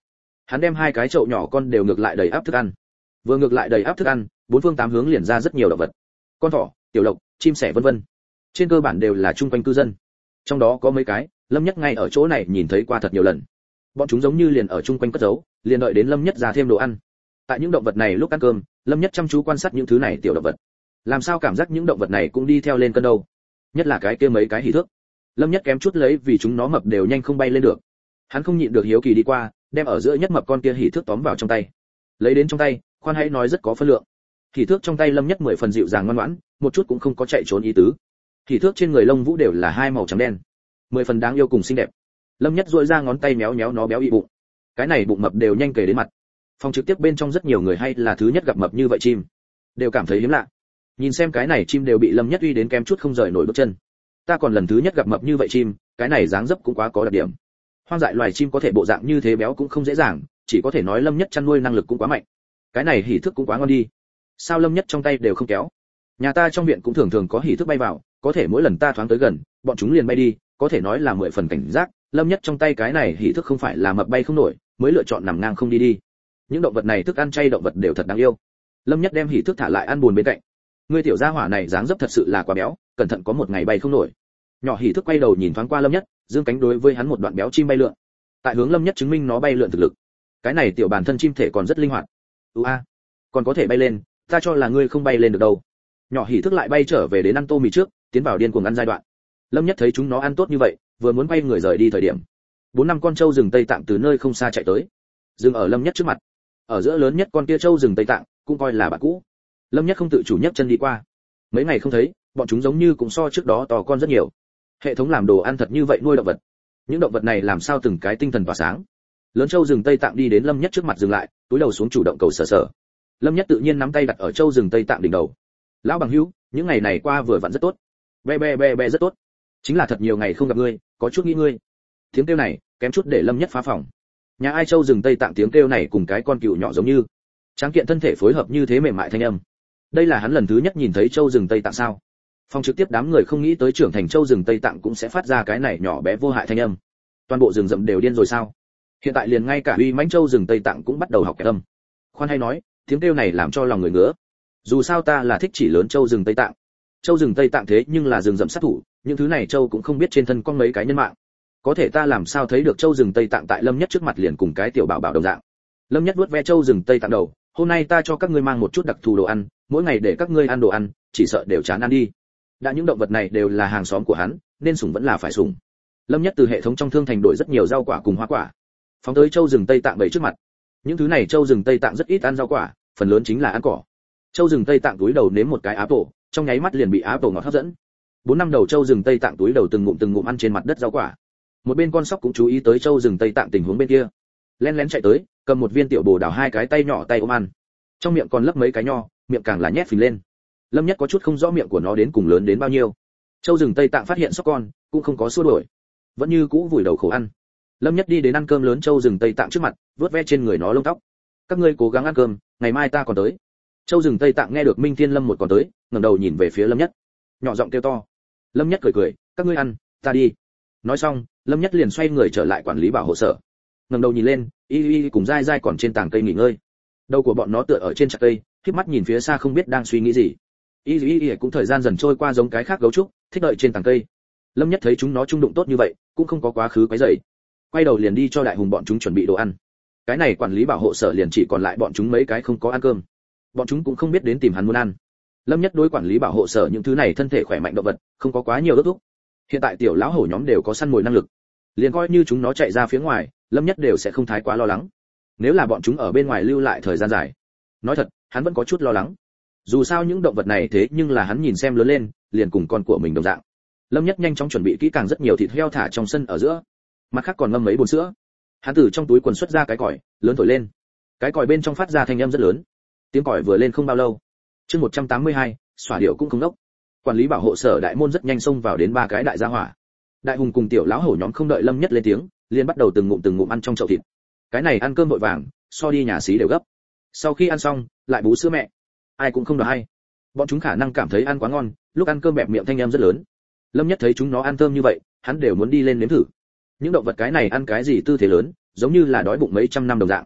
Hắn đem hai cái chậu nhỏ con đều ngược lại đầy áp thức ăn. Vừa ngược lại đầy áp thức ăn, bốn phương tám hướng liền ra rất nhiều động vật. Con thỏ, tiểu lộc, chim sẻ vân vân. Trên cơ bản đều là chung quanh cư dân. Trong đó có mấy cái, Lâm Nhất ngay ở chỗ này nhìn thấy qua thật nhiều lần. Bọn chúng giống như liền ở chung quanh cất giấu, liền đợi đến Lâm Nhất ra thêm đồ ăn. Tại những động vật này lúc ăn cơm, Lâm Nhất chăm chú quan sát những thứ này tiểu động vật. Làm sao cảm giác những động vật này cũng đi theo lên cân đâu? Nhất là cái kia mấy cái hỉ thước. Lâm Nhất kém chút lấy vì chúng nó mập đều nhanh không bay lên được. Hắn không nhịn được hiếu kỳ đi qua, đem ở giữa nhất mập con kia hỉ thước tóm vào trong tay. Lấy đến trong tay, khoan hãy nói rất có phân lượng. Hỉ thước trong tay Lâm Nhất mười phần dịu dàng ngoan ngoãn, một chút cũng không có chạy trốn ý tứ. Hỉ thước trên người lông vũ đều là hai màu trắng đen, mười phần đáng yêu cùng xinh đẹp. Lâm Nhất duỗi ra ngón tay méo méo nó béo ị bụng. Cái này bụng mập đều nhanh kề đến mặt. Phòng trực tiếp bên trong rất nhiều người hay là thứ nhất gặp mập như vậy chim, đều cảm thấy hiếm lạ. Nhìn xem cái này chim đều bị Lâm Nhất uy đến kém chút không rời nổi bước chân. Ta còn lần thứ nhất gặp mập như vậy chim, cái này dáng dấp cũng quá có đặc điểm. Hoang dại loài chim có thể bộ dạng như thế béo cũng không dễ dàng, chỉ có thể nói Lâm Nhất chăn nuôi năng lực cũng quá mạnh. Cái này hỉ thước cũng quá ngon đi. Sao Lâm Nhất trong tay đều không kéo? Nhà ta trong viện cũng thường thường có hỉ thước bay vào, có thể mỗi lần ta thoáng tới gần, bọn chúng liền bay đi, có thể nói là mười phần cảnh giác. Lâm Nhất trong tay cái này hỉ thước không phải là mập bay không nổi, mới lựa chọn nằm ngang không đi đi. Những động vật này thức ăn chay động vật đều thật đáng yêu. Lâm Nhất đem hỉ thước thả lại ăn buồn bên cạnh. Ngươi tiểu gia hỏa này dáng dấp thật sự là quá béo, cẩn thận có một ngày bay không nổi. Nhỏ hỉ thước quay đầu nhìn thoáng qua Lâm Nhất, dương cánh đối với hắn một đoạn béo chim bay lượn. Tại hướng Lâm Nhất chứng minh nó bay lượn thực lực. Cái này tiểu bản thân chim thể còn rất linh hoạt. Ua, a, còn có thể bay lên, ta cho là ngươi không bay lên được đâu. Nhỏ hỉ thước lại bay trở về đến ăn tô mì trước, tiến vào điên cuồng ăn giai đoạn. Lâm Nhất thấy chúng nó ăn tốt như vậy, vừa muốn quay người rời đi thời điểm, bốn năm con trâu rừng Tây Tạng từ nơi không xa chạy tới, dừng ở Lâm Nhất trước mặt. Ở giữa lớn nhất con kia trâu rừng Tây Tạng, cũng coi là bạn cũ. Lâm Nhất không tự chủ nhấc chân đi qua. Mấy ngày không thấy, bọn chúng giống như cũng so trước đó to con rất nhiều. Hệ thống làm đồ ăn thật như vậy nuôi động vật. Những động vật này làm sao từng cái tinh thần tỏa sáng. Lớn trâu rừng Tây Tạng đi đến Lâm Nhất trước mặt dừng lại, túi đầu xuống chủ động cầu sở sở. Lâm Nhất tự nhiên nắm tay đặt ở trâu rừng Tây Tạng đỉnh đầu. Lão bằng hữu, những ngày này qua vừa vặn rất tốt. Be be be be rất tốt. Chính là thật nhiều ngày không gặp ngươi, có chút nghĩ ngươi. Tiếng kêu này, kém chút để Lâm Nhất phá phòng. Nhà ai trâu rừng Tây Tạng tiếng kêu này cùng cái con cừu nhỏ giống như. Tráng kiện thân thể phối hợp như thế mềm mại thanh âm. Đây là hắn lần thứ nhất nhìn thấy trâu rừng Tây Tạng sao? Phòng trực tiếp đám người không nghĩ tới trưởng thành trâu rừng Tây Tạng cũng sẽ phát ra cái này nhỏ bé vô hại thanh âm. Toàn bộ rừng rậm đều điên rồi sao? Hiện tại liền ngay cả uy mãnh trâu rừng Tây Tạng cũng bắt đầu học cái âm. Khoan hay nói, tiếng kêu này làm cho lòng người ngứa. Dù sao ta là thích chỉ lớn trâu rừng Tây Tạng. Trâu rừng Tây Tạng thế nhưng là rừng rậm sát thủ, những thứ này trâu cũng không biết trên thân có mấy cái nhân mạng. Có thể ta làm sao thấy được trâu rừng Tây Tạng tại Lâm Nhất trước mặt liền cùng cái tiểu bảo bảo đồng dạng. Lâm Nhất vuốt ve trâu rừng Tây Tạng đầu, hôm nay ta cho các ngươi mang một chút đặc thù đồ ăn, mỗi ngày để các ngươi ăn đồ ăn, chỉ sợ đều chán ăn đi. Đã những động vật này đều là hàng xóm của hắn, nên sủng vẫn là phải sủng. Lâm Nhất từ hệ thống trong thương thành đổi rất nhiều rau quả cùng hoa quả, phóng tới trâu rừng Tây Tạng bày trước mặt. Những thứ này trâu rừng Tây Tạng rất ít ăn rau quả, phần lớn chính là ăn cỏ. Trâu rừng Tây Tạng túi đầu nếm một cái apple, trong nháy mắt liền bị apple ngọt hấp dẫn. Bốn năm đầu trâu rừng Tây Tạng túi đầu từng ngụm từng ngụm ăn trên mặt đất rau quả. Một bên con sóc cũng chú ý tới trâu rừng Tây Tạng tình huống bên kia, lén lén chạy tới, cầm một viên tiểu bồ đào hai cái tay nhỏ tay ôm ăn. Trong miệng còn lấp mấy cái nho, miệng càng là nhét phình lên. Lâm Nhất có chút không rõ miệng của nó đến cùng lớn đến bao nhiêu. Trâu rừng Tây Tạng phát hiện sóc con, cũng không có xua đuổi, vẫn như cũ vùi đầu khổ ăn. Lâm Nhất đi đến ăn cơm lớn trâu rừng Tây Tạng trước mặt, vuốt ve trên người nó lông tóc. Các ngươi cố gắng ăn cơm, ngày mai ta còn tới. Trâu rừng Tây Tạng nghe được Minh Thiên Lâm một còn tới, ngẩng đầu nhìn về phía Lâm Nhất, nhỏ giọng kêu to. Lâm Nhất cười cười, các ngươi ăn, ta đi. Nói xong, Lâm Nhất liền xoay người trở lại quản lý bảo hộ sở. Ngẩng đầu nhìn lên, y y cùng dai dai còn trên tảng cây nghỉ ngơi. Đầu của bọn nó tựa ở trên chạc cây, khép mắt nhìn phía xa không biết đang suy nghĩ gì. Y y y cũng thời gian dần trôi qua giống cái khác gấu trúc, thích đợi trên tảng cây. Lâm Nhất thấy chúng nó trung đụng tốt như vậy, cũng không có quá khứ quấy rầy. Quay đầu liền đi cho đại hùng bọn chúng chuẩn bị đồ ăn. Cái này quản lý bảo hộ sở liền chỉ còn lại bọn chúng mấy cái không có ăn cơm. Bọn chúng cũng không biết đến tìm hắn muốn ăn. Lâm Nhất đối quản lý bảo hộ sở những thứ này thân thể khỏe mạnh động vật, không có quá nhiều ước thúc. Hiện tại tiểu lão hổ nhóm đều có săn mồi năng lực, liền coi như chúng nó chạy ra phía ngoài, Lâm Nhất đều sẽ không thái quá lo lắng. Nếu là bọn chúng ở bên ngoài lưu lại thời gian dài, nói thật, hắn vẫn có chút lo lắng. Dù sao những động vật này thế nhưng là hắn nhìn xem lớn lên, liền cùng con của mình đồng dạng. Lâm Nhất nhanh chóng chuẩn bị kỹ càng rất nhiều thịt heo thả trong sân ở giữa, mặt khác còn ngâm mấy bồn sữa. Hắn từ trong túi quần xuất ra cái còi, lớn thổi lên. Cái còi bên trong phát ra thanh âm rất lớn. Tiếng còi vừa lên không bao lâu, chương một trăm tám mươi hai, xỏa điệu cũng không đốc. Quản lý bảo hộ sở đại môn rất nhanh xông vào đến ba cái đại gia hỏa. Đại hùng cùng tiểu lão hổ nhóm không đợi Lâm Nhất lên tiếng, liền bắt đầu từng ngụm từng ngụm ăn trong chậu thịt. Cái này ăn cơm vội vàng, so đi nhà xí đều gấp. Sau khi ăn xong, lại bú sữa mẹ. Ai cũng không đòi hay. Bọn chúng khả năng cảm thấy ăn quá ngon, lúc ăn cơm bẹp miệng thanh âm rất lớn. Lâm Nhất thấy chúng nó ăn thơm như vậy, hắn đều muốn đi lên nếm thử. Những động vật cái này ăn cái gì tư thế lớn, giống như là đói bụng mấy trăm năm đồng dạng.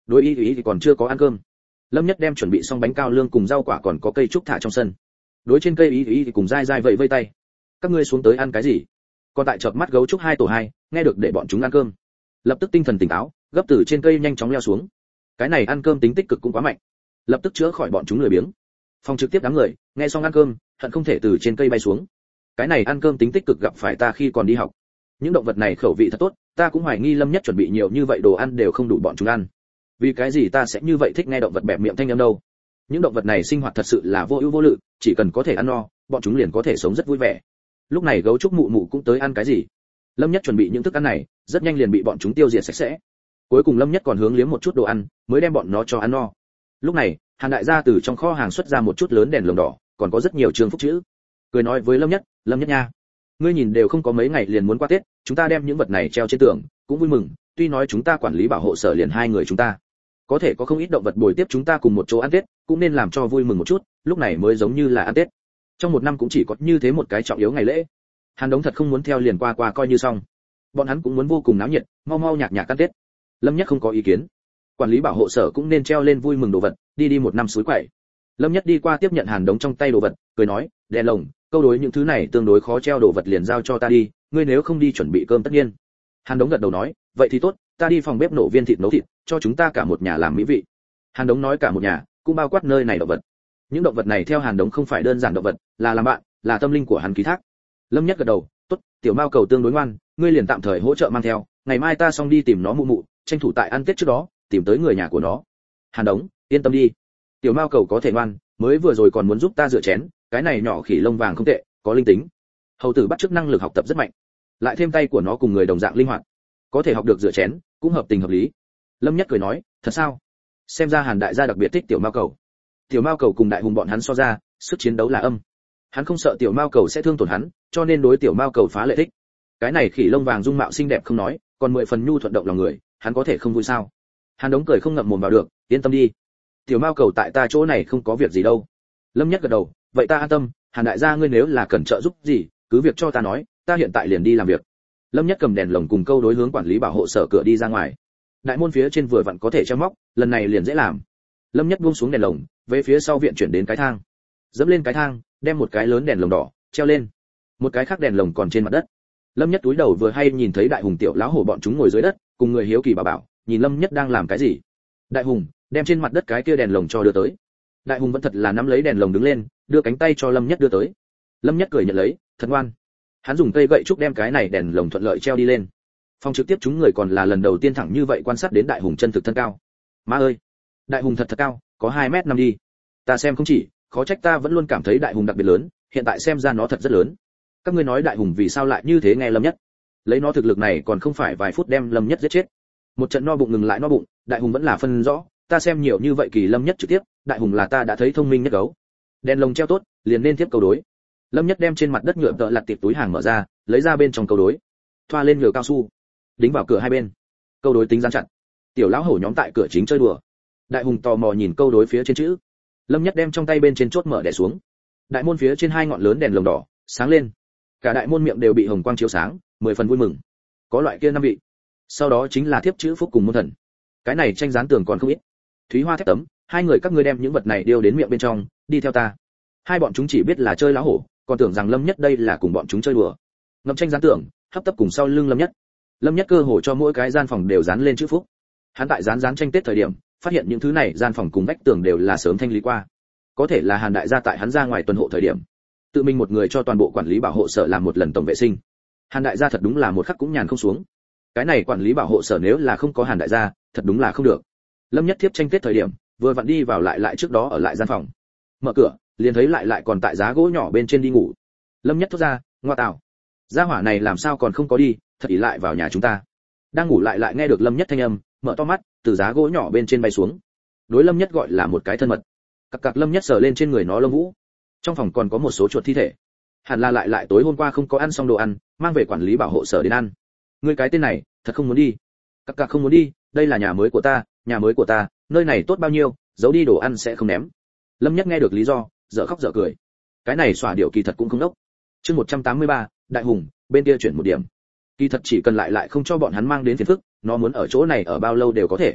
đối y y thì còn chưa có ăn cơm. Lâm Nhất đem chuẩn bị xong bánh cao lương cùng rau quả còn có cây trúc thả trong sân. Đối trên cây y y thì cùng dai dai vẫy vây tay. Các ngươi xuống tới ăn cái gì? Còn tại chợp mắt gấu trúc hai tổ hai, nghe được để bọn chúng ăn cơm. Lập tức tinh thần tỉnh táo, gấp từ trên cây nhanh chóng leo xuống. Cái này ăn cơm tính tích cực cũng quá mạnh. Lập tức chữa khỏi bọn chúng lười biếng. Phòng trực tiếp đám người, nghe xong ăn cơm, hận không thể từ trên cây bay xuống. Cái này ăn cơm tính tích cực gặp phải ta khi còn đi học. Những động vật này khẩu vị thật tốt, ta cũng hoài nghi Lâm Nhất chuẩn bị nhiều như vậy đồ ăn đều không đủ bọn chúng ăn. Vì cái gì ta sẽ như vậy thích nghe động vật bẹp miệng thanh âm đâu? Những động vật này sinh hoạt thật sự là vô ưu vô lự, chỉ cần có thể ăn no, bọn chúng liền có thể sống rất vui vẻ. Lúc này gấu trúc mụ mụ cũng tới ăn cái gì. Lâm Nhất chuẩn bị những thức ăn này, rất nhanh liền bị bọn chúng tiêu diệt sạch sẽ. Cuối cùng Lâm Nhất còn hướng liếm một chút đồ ăn, mới đem bọn nó cho ăn no. Lúc này, Hàn đại gia từ trong kho hàng xuất ra một chút lớn đèn lồng đỏ, còn có rất nhiều trường phúc chữ. Cười nói với Lâm Nhất, Lâm Nhất nha, ngươi nhìn đều không có mấy ngày liền muốn qua Tết, chúng ta đem những vật này treo trên tường, cũng vui mừng. Tuy nói chúng ta quản lý bảo hộ sở liền hai người chúng ta, có thể có không ít động vật bồi tiếp chúng ta cùng một chỗ ăn Tết, cũng nên làm cho vui mừng một chút, lúc này mới giống như là ăn Tết. Trong một năm cũng chỉ có như thế một cái trọng yếu ngày lễ. Hàn Đống thật không muốn theo liền qua qua coi như xong. Bọn hắn cũng muốn vô cùng náo nhiệt, mau mau nhạc nhạc ăn Tết. Lâm Nhất không có ý kiến. Quản lý bảo hộ sở cũng nên treo lên vui mừng đồ vật, đi đi một năm suối quậy. Lâm Nhất đi qua tiếp nhận Hàn Đống trong tay đồ vật, cười nói, đèn lồng, câu đối những thứ này tương đối khó treo đồ vật liền giao cho ta đi, ngươi nếu không đi chuẩn bị cơm tất nhiên. Hàn Đống gật đầu nói, vậy thì tốt, ta đi phòng bếp nổ viên thịt nấu thịt, cho chúng ta cả một nhà làm mỹ vị. Hàn Đống nói cả một nhà, cũng bao quát nơi này động vật. Những động vật này theo Hàn Đống không phải đơn giản động vật, là làm bạn, là tâm linh của hắn ký thác. Lâm Nhất gật đầu, tốt, tiểu mao cầu tương đối ngoan, ngươi liền tạm thời hỗ trợ mang theo, ngày mai ta xong đi tìm nó mụ mụ, tranh thủ tại ăn Tết trước đó, tìm tới người nhà của nó. Hàn Đống, yên tâm đi, tiểu mao cầu có thể ngoan, mới vừa rồi còn muốn giúp ta rửa chén, cái này nhỏ khỉ lông vàng không tệ, có linh tính. Hầu tử bắt chước năng lực học tập rất mạnh, lại thêm tay của nó cùng người đồng dạng linh hoạt, có thể học được rửa chén, cũng hợp tình hợp lý. Lâm Nhất cười nói, thật sao? Xem ra Hàn đại gia đặc biệt thích tiểu mao cầu. Tiểu mao cầu cùng đại hùng bọn hắn so ra, sức chiến đấu là âm. Hắn không sợ tiểu mao cầu sẽ thương tổn hắn, cho nên đối tiểu mao cầu phá lệ thích. Cái này khỉ lông vàng dung mạo xinh đẹp không nói, còn mười phần nhu thuận động lòng người, hắn có thể không vui sao? Hàn Đống cười không ngậm mồm vào được, yên tâm đi, tiểu mao cầu tại ta chỗ này không có việc gì đâu. Lâm Nhất gật đầu, vậy ta an tâm, Hàn đại gia ngươi nếu là cần trợ giúp gì, cứ việc cho ta nói, ta hiện tại liền đi làm việc. Lâm Nhất cầm đèn lồng cùng câu đối hướng quản lý bảo hộ sở cửa đi ra ngoài. Đại môn phía trên vừa vặn có thể treo móc, lần này liền dễ làm. Lâm Nhất buông xuống đèn lồng, về phía sau viện chuyển đến cái thang, dẫm lên cái thang, đem một cái lớn đèn lồng đỏ treo lên, một cái khác đèn lồng còn trên mặt đất. Lâm Nhất túi đầu vừa hay nhìn thấy đại hùng tiểu lão hổ bọn chúng ngồi dưới đất, cùng người hiếu kỳ bảo bảo, nhìn Lâm Nhất đang làm cái gì. Đại hùng đem trên mặt đất cái kia đèn lồng cho đưa tới. Đại hùng vẫn thật là nắm lấy đèn lồng đứng lên, đưa cánh tay cho Lâm Nhất đưa tới. Lâm Nhất cười nhận lấy, thật ngoan. Hắn dùng cây gậy trúc đem cái này đèn lồng thuận lợi treo đi lên. Phòng trực tiếp chúng người còn là lần đầu tiên thẳng như vậy quan sát đến đại hùng chân thực thân cao. Má ơi, đại hùng thật thật cao, có hai mét năm đi. Ta xem không chỉ, khó trách ta vẫn luôn cảm thấy đại hùng đặc biệt lớn, hiện tại xem ra nó thật rất lớn. Các ngươi nói đại hùng vì sao lại như thế nghe Lâm Nhất? Lấy nó thực lực này còn không phải vài phút đem Lâm Nhất giết chết. Một trận no bụng ngừng lại no bụng, đại hùng vẫn là phân rõ, ta xem nhiều như vậy kỳ Lâm Nhất trực tiếp, đại hùng là ta đã thấy thông minh nhất gấu. Đèn lồng treo tốt, liền nên tiếp câu đối. Lâm Nhất đem trên mặt đất nhựa tợ lặt tiệp túi hàng mở ra, lấy ra bên trong câu đối, thoa lên nhựa cao su, đính vào cửa hai bên. Câu đối tính dán chặt. Tiểu lão hổ nhóm tại cửa chính chơi đùa. Đại hùng tò mò nhìn câu đối phía trên chữ. Lâm Nhất đem trong tay bên trên chốt mở đè xuống. Đại môn phía trên hai ngọn lớn đèn lồng đỏ sáng lên, cả đại môn miệng đều bị hồng quang chiếu sáng, mười phần vui mừng. Có loại kia năm vị. Sau đó chính là thiếp chữ phúc cùng môn thần. Cái này tranh dán tường còn không ít. Thúy hoa thép tấm, hai người các ngươi đem những vật này điêu đến miệng bên trong, đi theo ta. Hai bọn chúng chỉ biết là chơi lão hổ, còn tưởng rằng Lâm Nhất đây là cùng bọn chúng chơi đùa. Ngậm tranh dán tường, hấp tấp cùng sau lưng Lâm Nhất. Lâm Nhất cơ hồ cho mỗi cái gian phòng đều dán lên chữ phúc. Hắn tại dán dán tranh Tết thời điểm, phát hiện những thứ này gian phòng cùng vách tường đều là sớm thanh lý qua. Có thể là Hàn đại gia tại hắn ra ngoài tuần hộ thời điểm, tự mình một người cho toàn bộ quản lý bảo hộ sở làm một lần tổng vệ sinh. Hàn đại gia thật đúng là một khắc cũng nhàn không xuống. Cái này quản lý bảo hộ sở nếu là không có Hàn đại gia, thật đúng là không được. Lâm Nhất tiếp tranh Tết thời điểm, vừa vặn đi vào lại lại trước đó ở lại gian phòng. Mở cửa, liền thấy lại lại còn tại giá gỗ nhỏ bên trên đi ngủ. Lâm Nhất thốt ra, ngoa tào, gia hỏa này làm sao còn không có đi, thật ỷ lại vào nhà chúng ta. Đang ngủ lại lại nghe được Lâm Nhất thanh âm, mở to mắt, từ giá gỗ nhỏ bên trên bay xuống. Đối Lâm Nhất gọi là một cái thân mật. Cặc cặc Lâm Nhất sờ lên trên người nó lông vũ. Trong phòng còn có một số chuột thi thể. Hẳn là lại lại tối hôm qua không có ăn xong đồ ăn, mang về quản lý bảo hộ sở đến ăn. Ngươi cái tên này, thật không muốn đi. Cặc cặc không muốn đi, đây là nhà mới của ta, nhà mới của ta, nơi này tốt bao nhiêu, giấu đi đồ ăn sẽ không ném. Lâm Nhất nghe được lý do, dở khóc dở cười. Cái này xỏa điệu kỳ thật cũng không đốc. Chương một trăm tám mươi ba, Đại Hùng, bên kia chuyển một điểm. Kỳ thật chỉ cần lại lại không cho bọn hắn mang đến phiền phức, nó muốn ở chỗ này ở bao lâu đều có thể.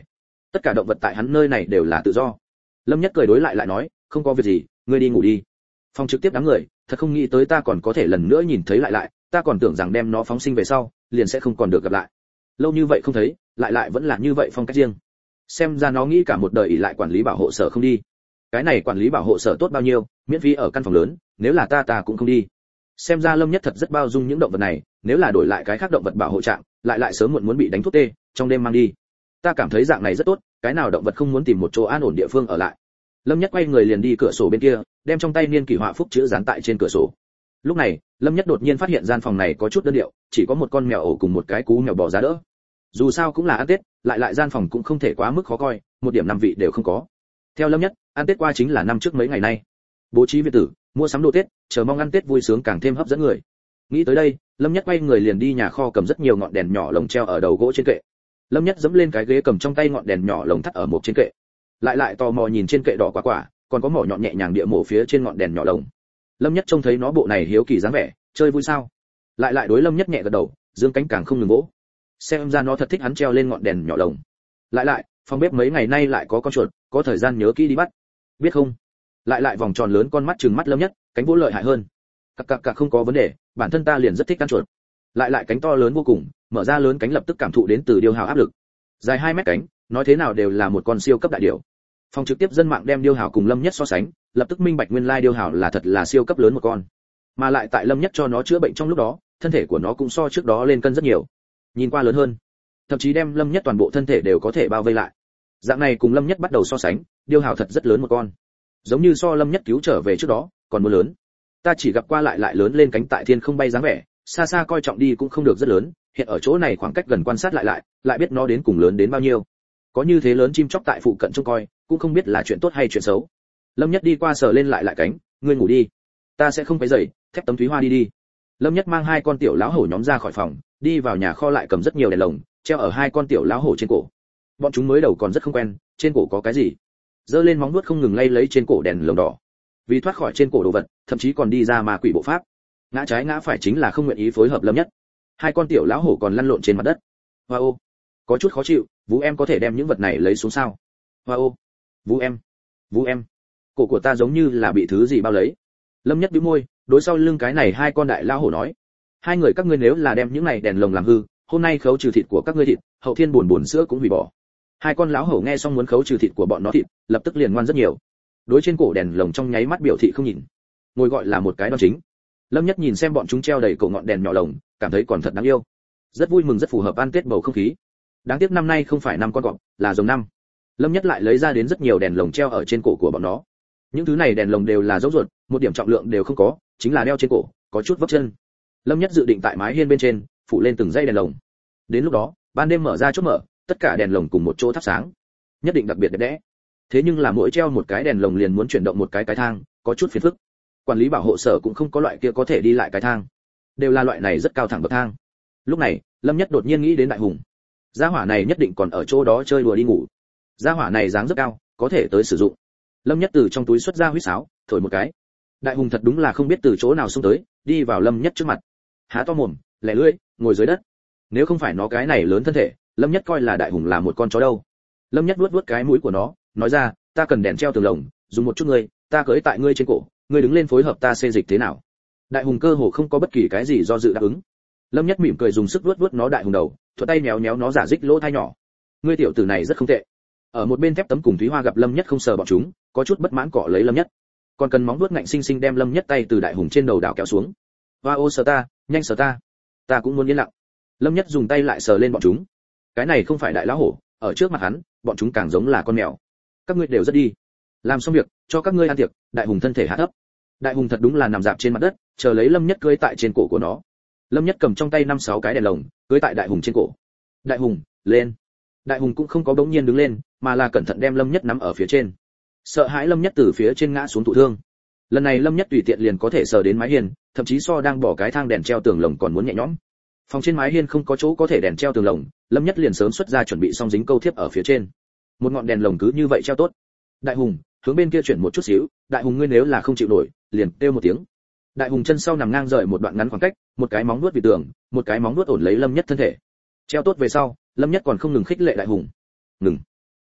tất cả động vật tại hắn nơi này đều là tự do. Lâm Nhất cười đối lại lại nói, không có việc gì, ngươi đi ngủ đi. Phòng trực tiếp đám người, thật không nghĩ tới ta còn có thể lần nữa nhìn thấy lại lại, ta còn tưởng rằng đem nó phóng sinh về sau, liền sẽ không còn được gặp lại. Lâu như vậy không thấy, lại lại vẫn là như vậy phong cách riêng. Xem ra nó nghĩ cả một đời ỷ lại quản lý bảo hộ sở không đi. Cái này quản lý bảo hộ sở tốt bao nhiêu, miễn phí ở căn phòng lớn, nếu là ta ta cũng không đi. Xem ra Lâm Nhất thật rất bao dung những động vật này, nếu là đổi lại cái khác động vật bảo hộ trạng, lại lại sớm muộn muốn bị đánh thuốc tê, trong đêm mang đi. Ta cảm thấy dạng này rất tốt, cái nào động vật không muốn tìm một chỗ an ổn địa phương ở lại. Lâm Nhất quay người liền đi cửa sổ bên kia, đem trong tay niên kỷ họa phúc chữ dán tại trên cửa sổ. Lúc này, Lâm Nhất đột nhiên phát hiện gian phòng này có chút đơn điệu, chỉ có một con mèo ổ cùng một cái cú mèo bò ra đỡ. Dù sao cũng là ăn Tết, lại lại gian phòng cũng không thể quá mức khó coi, một điểm năm vị đều không có. Theo Lâm Nhất, ăn Tết qua chính là năm trước mấy ngày nay. Bố trí viện tử, mua sắm đồ Tết, chờ mong ăn Tết vui sướng càng thêm hấp dẫn người. Nghĩ tới đây, Lâm Nhất quay người liền đi nhà kho cầm rất nhiều ngọn đèn nhỏ lồng treo ở đầu gỗ trên kệ. Lâm Nhất dẫm lên cái ghế cầm trong tay ngọn đèn nhỏ lồng thắt ở một trên kệ. Lại lại tò mò nhìn trên kệ đỏ quả quả, còn có mỏ nhọn nhẹ nhàng địa mổ phía trên ngọn đèn nhỏ lồng. Lâm Nhất trông thấy nó bộ này hiếu kỳ dáng vẻ, chơi vui sao? Lại lại đối Lâm Nhất nhẹ gật đầu, dương cánh càng không ngừng vỗ. Xem ra nó thật thích hắn treo lên ngọn đèn nhỏ lồng. Lại lại, phòng bếp mấy ngày nay lại có con chuột, có thời gian nhớ kỹ đi bắt. Biết không? Lại lại vòng tròn lớn con mắt trừng mắt Lâm Nhất, cánh vỗ lợi hại hơn. Cặc cặc cặc không có vấn đề, bản thân ta liền rất thích ăn chuột. Lại lại cánh to lớn vô cùng, mở ra lớn cánh lập tức cảm thụ đến từ điêu hào áp lực. Dài hai mét cánh, nói thế nào đều là một con siêu cấp đại điểu. Phòng trực tiếp dân mạng đem điêu hào cùng Lâm Nhất so sánh, lập tức minh bạch nguyên lai điêu hào là thật là siêu cấp lớn một con. Mà lại tại Lâm Nhất cho nó chữa bệnh trong lúc đó, thân thể của nó cũng so trước đó lên cân rất nhiều. Nhìn qua lớn hơn, thậm chí đem Lâm Nhất toàn bộ thân thể đều có thể bao vây lại. Dạng này cùng Lâm Nhất bắt đầu so sánh, điêu hào thật rất lớn một con. Giống như so Lâm Nhất cứu trở về trước đó, còn muốn lớn. Ta chỉ gặp qua lại lại lớn lên cánh tại thiên không bay dáng vẻ, xa xa coi trọng đi cũng không được rất lớn, hiện ở chỗ này khoảng cách gần quan sát lại lại, lại biết nó đến cùng lớn đến bao nhiêu. Có như thế lớn chim chóc tại phụ cận trông coi, cũng không biết là chuyện tốt hay chuyện xấu. Lâm Nhất đi qua sờ lên lại lại cánh, ngươi ngủ đi, ta sẽ không quấy rầy, thép tấm Thúy Hoa đi đi. Lâm Nhất mang hai con tiểu lão hổ nhóm ra khỏi phòng, đi vào nhà kho lại cầm rất nhiều đèn lồng, treo ở hai con tiểu lão hổ trên cổ. Bọn chúng mới đầu còn rất không quen, trên cổ có cái gì? Giơ lên móng vuốt không ngừng lay lấy trên cổ đèn lồng đỏ. Vì thoát khỏi trên cổ đồ vật, thậm chí còn đi ra ma quỷ bộ pháp. Ngã trái ngã phải chính là không nguyện ý phối hợp Lâm Nhất. Hai con tiểu lão hổ còn lăn lộn trên mặt đất. Hoa ô, có chút khó chịu, Vũ em có thể đem những vật này lấy xuống sao? Hoa ô, Vũ em, Vũ em, cổ của ta giống như là bị thứ gì bao lấy. Lâm Nhất bĩu môi, đối sau lưng cái này hai con đại lão hổ nói, hai người các ngươi nếu là đem những này đèn lồng làm hư, hôm nay khấu trừ thịt của các ngươi thịt, hậu thiên buồn buồn sữa cũng hủy bỏ. Hai con lão hổ nghe xong muốn khấu trừ thịt của bọn nó thịt, lập tức liền ngoan rất nhiều. Đối trên cổ đèn lồng trong nháy mắt biểu thị không nhìn, ngồi gọi là một cái đoan chính. Lâm Nhất nhìn xem bọn chúng treo đầy cổ ngọn đèn nhỏ lồng, cảm thấy còn thật đáng yêu, rất vui mừng rất phù hợp ăn Tết bầu không khí. Đáng tiếc năm nay không phải năm con cọp, là rồng năm. Lâm Nhất lại lấy ra đến rất nhiều đèn lồng treo ở trên cổ của bọn nó. Những thứ này đèn lồng đều là dấu ruột, một điểm trọng lượng đều không có, chính là đeo trên cổ, có chút vấp chân. Lâm Nhất dự định tại mái hiên bên trên phủ lên từng dây đèn lồng. Đến lúc đó, ban đêm mở ra chốt mở, tất cả đèn lồng cùng một chỗ thắp sáng, nhất định đặc biệt đẹp đẽ. Thế nhưng là mỗi treo một cái đèn lồng liền muốn chuyển động một cái cái thang, có chút phiền phức. Quản lý bảo hộ sở cũng không có loại kia có thể đi lại cái thang, đều là loại này rất cao thẳng bậc thang. Lúc này, Lâm Nhất đột nhiên nghĩ đến Đại Hùng. Gia hỏa này nhất định còn ở chỗ đó chơi đùa đi ngủ. Gia hỏa này dáng rất cao, có thể tới sử dụng. Lâm Nhất từ trong túi xuất ra huýt sáo, thổi một cái. Đại Hùng thật đúng là không biết từ chỗ nào xông tới, đi vào Lâm Nhất trước mặt. Há to mồm, lẻ lưỡi, ngồi dưới đất. Nếu không phải nó cái này lớn thân thể, Lâm Nhất coi là Đại Hùng là một con chó đâu. Lâm Nhất vuốt vuốt cái mũi của nó, nói ra, ta cần đèn treo tường lồng, dùng một chút ngươi, ta cưỡi tại ngươi trên cổ, ngươi đứng lên phối hợp ta xê dịch thế nào? Đại Hùng cơ hồ không có bất kỳ cái gì do dự đáp ứng. Lâm Nhất mỉm cười dùng sức vuốt vuốt nó Đại Hùng đầu, thuận tay méo méo nó giả dích lỗ tai nhỏ. Ngươi tiểu tử này rất không tệ. Ở một bên thép tấm cùng Thúy Hoa gặp Lâm Nhất không sờ bọn chúng, có chút bất mãn cọ lấy Lâm Nhất. Còn cần móng vuốt ngạnh sinh sinh đem Lâm Nhất tay từ Đại Hùng trên đầu đảo kéo xuống. Hoa ô sờ ta, nhanh sờ ta. Ta cũng muốn yên lặng. Lâm Nhất dùng tay lại sờ lên bọn chúng. Cái này không phải đại lão hổ, ở trước mặt hắn, bọn chúng càng giống là con mèo. Các ngươi đều rất đi. Làm xong việc, cho các ngươi ăn tiệc. Đại Hùng thân thể hạ thấp. Đại Hùng thật đúng là nằm dạp trên mặt đất, chờ lấy Lâm Nhất cưỡi tại trên cổ của nó. Lâm Nhất cầm trong tay năm sáu cái đèn lồng, cưỡi tại Đại Hùng trên cổ. Đại Hùng, lên. Đại Hùng cũng không có bỗng nhiên đứng lên, mà là cẩn thận đem Lâm Nhất nắm ở phía trên. Sợ hãi Lâm Nhất từ phía trên ngã xuống thụ thương. Lần này Lâm Nhất tùy tiện liền có thể sờ đến mái hiên, thậm chí so đang bỏ cái thang đèn treo tường lồng còn muốn nhẹ nhõm. Phòng trên mái hiên không có chỗ có thể đèn treo tường lồng, Lâm Nhất liền sớm xuất ra chuẩn bị xong dính câu thiếp ở phía trên. Một ngọn đèn lồng cứ như vậy treo tốt. Đại Hùng, hướng bên kia chuyển một chút xíu, Đại Hùng ngươi nếu là không chịu nổi, liền kêu một tiếng. Đại Hùng chân sau nằm ngang rời một đoạn ngắn khoảng cách, một cái móng vuốt vì tường, một cái móng vuốt ổn lấy Lâm Nhất thân thể. Treo tốt về sau, Lâm Nhất còn không ngừng khích lệ Đại Hùng. Ngừng.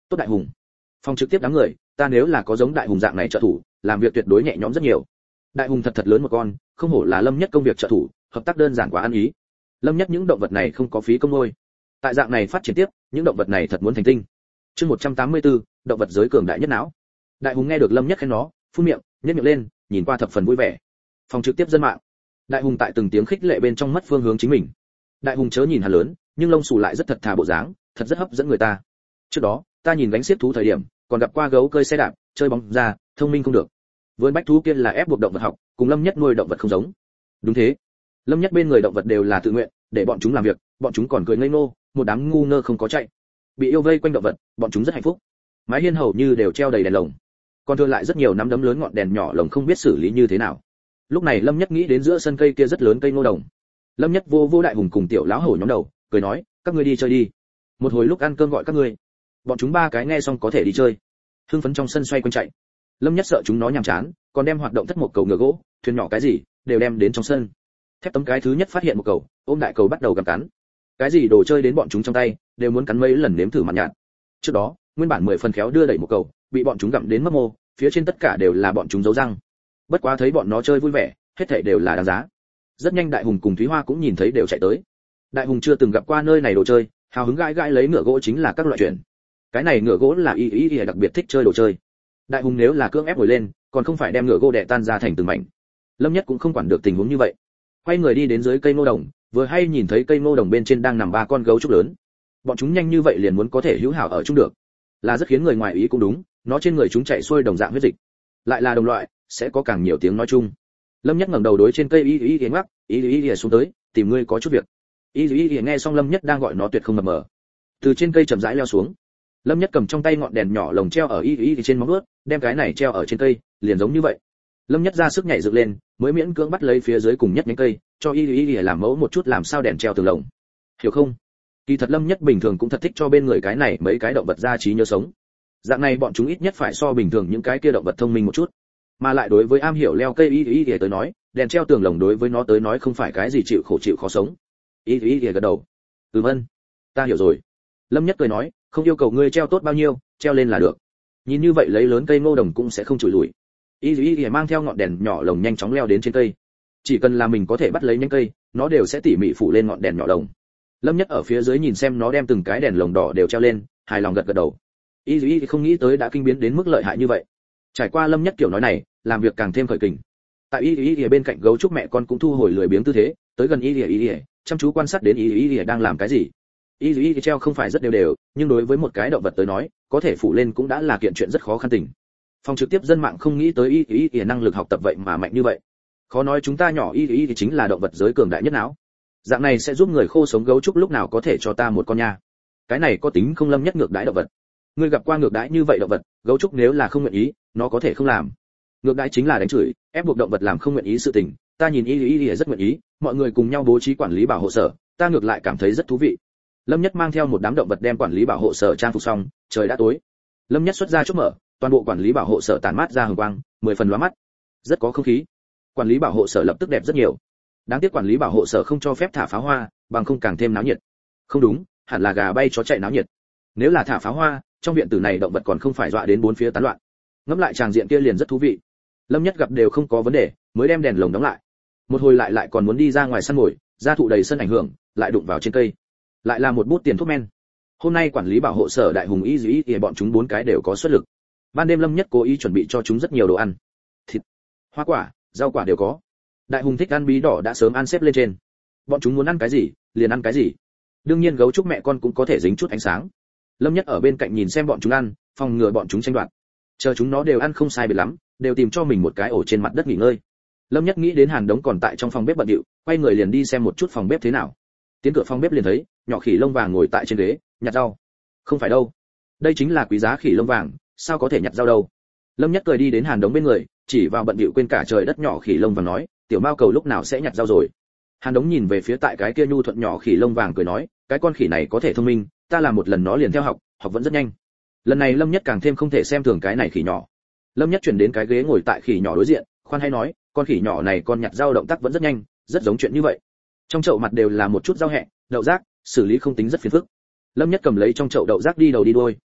Tốt đại hùng. Phòng trực tiếp đám người, ta nếu là có giống đại hùng dạng này trợ thủ, làm việc tuyệt đối nhẹ nhõm rất nhiều. Đại hùng thật thật lớn một con, không hổ là Lâm Nhất công việc trợ thủ, hợp tác đơn giản quá ăn ý. Lâm Nhất những động vật này không có phí công nuôi. Tại dạng này phát triển tiếp, những động vật này thật muốn thành tinh. Chương một trăm tám mươi tư, động vật giới cường đại nhất não. Đại hùng nghe được Lâm Nhất khen nó, phun miệng, nhếch miệng lên, nhìn qua thập phần vui vẻ. Phòng trực tiếp dân mạng. Đại hùng tại từng tiếng khích lệ bên trong mất phương hướng chính mình. Đại hùng chớ nhìn hắn lớn, nhưng lông xù lại rất thật thà bộ dáng, thật rất hấp dẫn người ta. Trước đó, ta nhìn gánh xiếc thú thời điểm, còn gặp qua gấu cơi xe đạp, chơi bóng ra, thông minh không được. Vườn bách thú kia là ép buộc động vật học, cùng Lâm Nhất nuôi động vật không giống. Đúng thế. Lâm Nhất bên người động vật đều là tự nguyện, để bọn chúng làm việc, bọn chúng còn cười ngây ngô, một đám ngu ngơ không có chạy. Bị yêu vây quanh động vật, bọn chúng rất hạnh phúc. Mái hiên hầu như đều treo đầy đèn lồng, còn thừa lại rất nhiều nắm đấm lớn ngọn đèn nhỏ lồng không biết xử lý như thế nào. Lúc này Lâm Nhất nghĩ đến giữa sân cây kia rất lớn cây ngô đồng. Lâm Nhất vô vô đại hùng cùng tiểu lão hổ nhóm đầu, cười nói, các ngươi đi chơi đi. Một hồi lúc ăn cơm gọi các ngươi. Bọn chúng ba cái nghe xong có thể đi chơi. Hưng phấn trong sân xoay quanh chạy. Lâm Nhất sợ chúng nó nhàm chán, còn đem hoạt động thất một cầu ngựa gỗ, thuyền nhỏ cái gì, đều đem đến trong sân. Thép tấm cái thứ nhất phát hiện một cầu, ôm đại cầu bắt đầu gặm cắn. Cái gì đồ chơi đến bọn chúng trong tay, đều muốn cắn mấy lần nếm thử mặn nhạt. Trước đó, nguyên bản mười phần khéo đưa đẩy một cầu, bị bọn chúng gặm đến mất mô, phía trên tất cả đều là bọn chúng giấu răng. Bất quá thấy bọn nó chơi vui vẻ, hết thảy đều là đáng giá. Rất nhanh đại hùng cùng Thúy Hoa cũng nhìn thấy đều chạy tới. Đại hùng chưa từng gặp qua nơi này đồ chơi, hào hứng gãi gãi lấy ngựa gỗ chính là các loại chuyện. Cái này ngựa gỗ là y y y đặc biệt thích chơi đồ chơi. Đại hùng nếu là cưỡng ép ngồi lên, còn không phải đem ngựa gỗ đè tan ra thành từng mảnh. Lâm Nhất cũng không quản được tình huống như vậy, quay người đi đến dưới cây ngô đồng, vừa hay nhìn thấy cây ngô đồng bên trên đang nằm ba con gấu trúc lớn. Bọn chúng nhanh như vậy liền muốn có thể hữu hảo ở chung được, là rất khiến người ngoài ý cũng đúng, nó trên người chúng chạy xuôi đồng dạng huyết dịch, lại là đồng loại, sẽ có càng nhiều tiếng nói chung. Lâm Nhất ngẩng đầu đối trên cây y y y ngoắc, y y y xuống tới, tìm ngươi có chút việc. Y y y nghe xong Lâm Nhất đang gọi nó tuyệt không mập mờ, từ trên cây chậm rãi leo xuống. Lâm Nhất cầm trong tay ngọn đèn nhỏ lồng treo ở y y y trên móng vuốt, đem cái này treo ở trên cây, liền giống như vậy. Lâm Nhất ra sức nhảy dựng lên, mới miễn cưỡng bắt lấy phía dưới cùng nhất nhánh cây, cho y y y làm mẫu một chút làm sao đèn treo tường lồng. Hiểu không? Kỳ thật Lâm Nhất bình thường cũng thật thích cho bên người cái này mấy cái động vật ra trí nhớ sống. Dạng này bọn chúng ít nhất phải so bình thường những cái kia động vật thông minh một chút. Mà lại đối với am hiểu leo cây y y y tới nói, đèn treo tường lồng đối với nó tới nói không phải cái gì chịu khổ chịu khó sống. Y y y gật đầu. "Ừm ân, ta hiểu rồi." Lâm Nhất cười nói, "Không yêu cầu ngươi treo tốt bao nhiêu, treo lên là được." Nhìn như vậy lấy lớn cây ngô đồng cũng sẽ không chùi lủi. Y y y mang theo ngọn đèn nhỏ lồng nhanh chóng leo đến trên cây. Chỉ cần là mình có thể bắt lấy nhánh cây, nó đều sẽ tỉ mỉ phủ lên ngọn đèn nhỏ lồng. Lâm Nhất ở phía dưới nhìn xem nó đem từng cái đèn lồng đỏ đều treo lên, hài lòng gật gật đầu. Y y không nghĩ tới đã kinh biến đến mức lợi hại như vậy. Trải qua Lâm Nhất kiểu nói này, làm việc càng thêm khởi kình. Tại y y bên cạnh gấu trúc mẹ con cũng thu hồi lười biếng tư thế, tới gần y y y, chăm chú quan sát đến y y đang làm cái gì. Y y treo không phải rất đều đều, nhưng đối với một cái động vật tới nói, có thể phủ lên cũng đã là kiện chuyện rất khó khăn tình. Phòng trực tiếp dân mạng không nghĩ tới y y y năng lực học tập vậy mà mạnh như vậy. Khó nói chúng ta nhỏ y y thì chính là động vật giới cường đại nhất não. Dạng này sẽ giúp người khô sống gấu trúc lúc nào có thể cho ta một con nha. Cái này có tính không Lâm Nhất ngược đãi động vật. Ngươi gặp qua ngược đãi như vậy động vật, gấu trúc nếu là không nguyện ý, nó có thể không làm. Ngược đãi chính là đánh chửi, ép buộc động vật làm không nguyện ý sự tình, ta nhìn y y y rất nguyện ý, mọi người cùng nhau bố trí quản lý bảo hộ sở, ta ngược lại cảm thấy rất thú vị. Lâm Nhất mang theo một đám động vật đem quản lý bảo hộ sở trang phục xong, trời đã tối. Lâm Nhất xuất ra chốt mở, toàn bộ quản lý bảo hộ sở tản mát ra hồng quang, mười phần lóa mắt, rất có không khí. Quản lý bảo hộ sở lập tức đẹp rất nhiều. Đáng tiếc quản lý bảo hộ sở không cho phép thả pháo hoa, bằng không càng thêm náo nhiệt. Không đúng, hẳn là gà bay chó chạy náo nhiệt. Nếu là thả pháo hoa, trong viện tử này động vật còn không phải dọa đến bốn phía tán loạn. Ngẫm lại tràng diện kia liền rất thú vị. Lâm Nhất gặp đều không có vấn đề, mới đem đèn lồng đóng lại. Một hồi lại lại còn muốn đi ra ngoài săn mồi, gia thụ đầy sân ảnh hưởng, lại đụng vào trên cây. Lại là một bút tiền thuốc men. Hôm nay quản lý bảo hộ sở đại hùng y dĩ thì bọn chúng bốn cái đều có xuất lực. Ban đêm Lâm Nhất cố ý chuẩn bị cho chúng rất nhiều đồ ăn, thịt, hoa quả, rau quả đều có. Đại hùng thích ăn bí đỏ đã sớm ăn xếp lên trên. Bọn chúng muốn ăn cái gì, liền ăn cái gì. Đương nhiên gấu trúc mẹ con cũng có thể dính chút ánh sáng. Lâm Nhất ở bên cạnh nhìn xem bọn chúng ăn, phòng ngừa bọn chúng tranh đoạt. Chờ chúng nó đều ăn không sai biệt lắm, đều tìm cho mình một cái ổ trên mặt đất nghỉ ngơi. Lâm Nhất nghĩ đến Hàn Đống còn tại trong phòng bếp bận rộn, quay người liền đi xem một chút phòng bếp thế nào. Tiến cửa phòng bếp liền thấy nhỏ khỉ lông vàng ngồi tại trên ghế, nhặt rau. Không phải đâu, đây chính là quý giá khỉ lông vàng, sao có thể nhặt rau đâu. Lâm Nhất cười đi đến Hàn Đống bên người, chỉ vào bận rộn quên cả trời đất nhỏ khỉ lông vàng nói, tiểu mao cầu lúc nào sẽ nhặt rau rồi. Hàn Đống nhìn về phía tại cái kia nhu thuận nhỏ khỉ lông vàng cười nói, cái con khỉ này có thể thông minh, ta làm một lần nó liền theo học, học vẫn rất nhanh. Lần này Lâm Nhất càng thêm không thể xem thường cái này khỉ nhỏ. Lâm Nhất chuyển đến cái ghế ngồi tại khỉ nhỏ đối diện, khoan hay nói, con khỉ nhỏ này con nhặt rau động tác vẫn rất nhanh, rất giống chuyện như vậy. Trong chậu mặt đều là một chút rau hẹ, đậu rác, xử lý không tính rất phiền phức. Lâm Nhất cầm lấy trong chậu đậu rác đi đầu đi đuôi,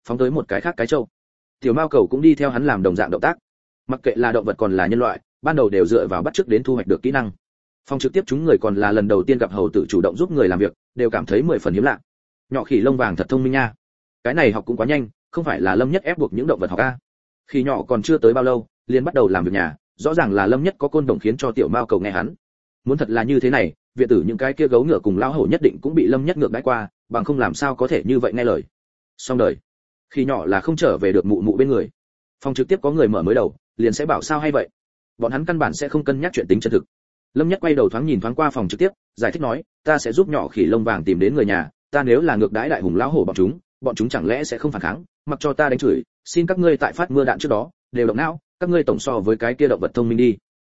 phóng tới một cái khác cái trâu. Tiểu mao cầu cũng đi theo hắn làm đồng dạng động tác. Mặc kệ là động vật còn là nhân loại, ban đầu đều dựa vào bắt chước đến thu hoạch được kỹ năng. Phòng trực tiếp chúng người còn là lần đầu tiên gặp hầu tử chủ động giúp người làm việc, đều cảm thấy mười phần hiếm lạ. Nhỏ khỉ lông vàng thật thông minh nha. Cái này học cũng quá nhanh, không phải là Lâm Nhất ép buộc những động vật học a. Khi nhỏ còn chưa tới bao lâu, liền bắt đầu làm việc nhà, rõ ràng là Lâm Nhất có côn đồng khiến cho tiểu mao cầu nghe hắn. Muốn thật là như thế này, viện tử những cái kia gấu ngựa cùng lão hổ nhất định cũng bị Lâm Nhất ngược đãi qua, bằng không làm sao có thể như vậy nghe lời. Xong đời. Khi nhỏ là không trở về được mụ mụ bên người. Phòng trực tiếp có người mở mới đầu, liền sẽ bảo sao hay vậy. Bọn hắn căn bản sẽ không cân nhắc chuyện tính chân thực. Lâm Nhất quay đầu thoáng nhìn thoáng qua phòng trực tiếp, giải thích nói, ta sẽ giúp nhỏ khỉ lông vàng tìm đến người nhà, ta nếu là ngược đãi đại hùng lão hổ bọn chúng, bọn chúng chẳng lẽ sẽ không phản kháng, mặc cho ta đánh chửi, xin các ngươi tại phát mưa đạn trước đó, đều động não, các ngươi tổng so với cái kia động vật thông minh đi.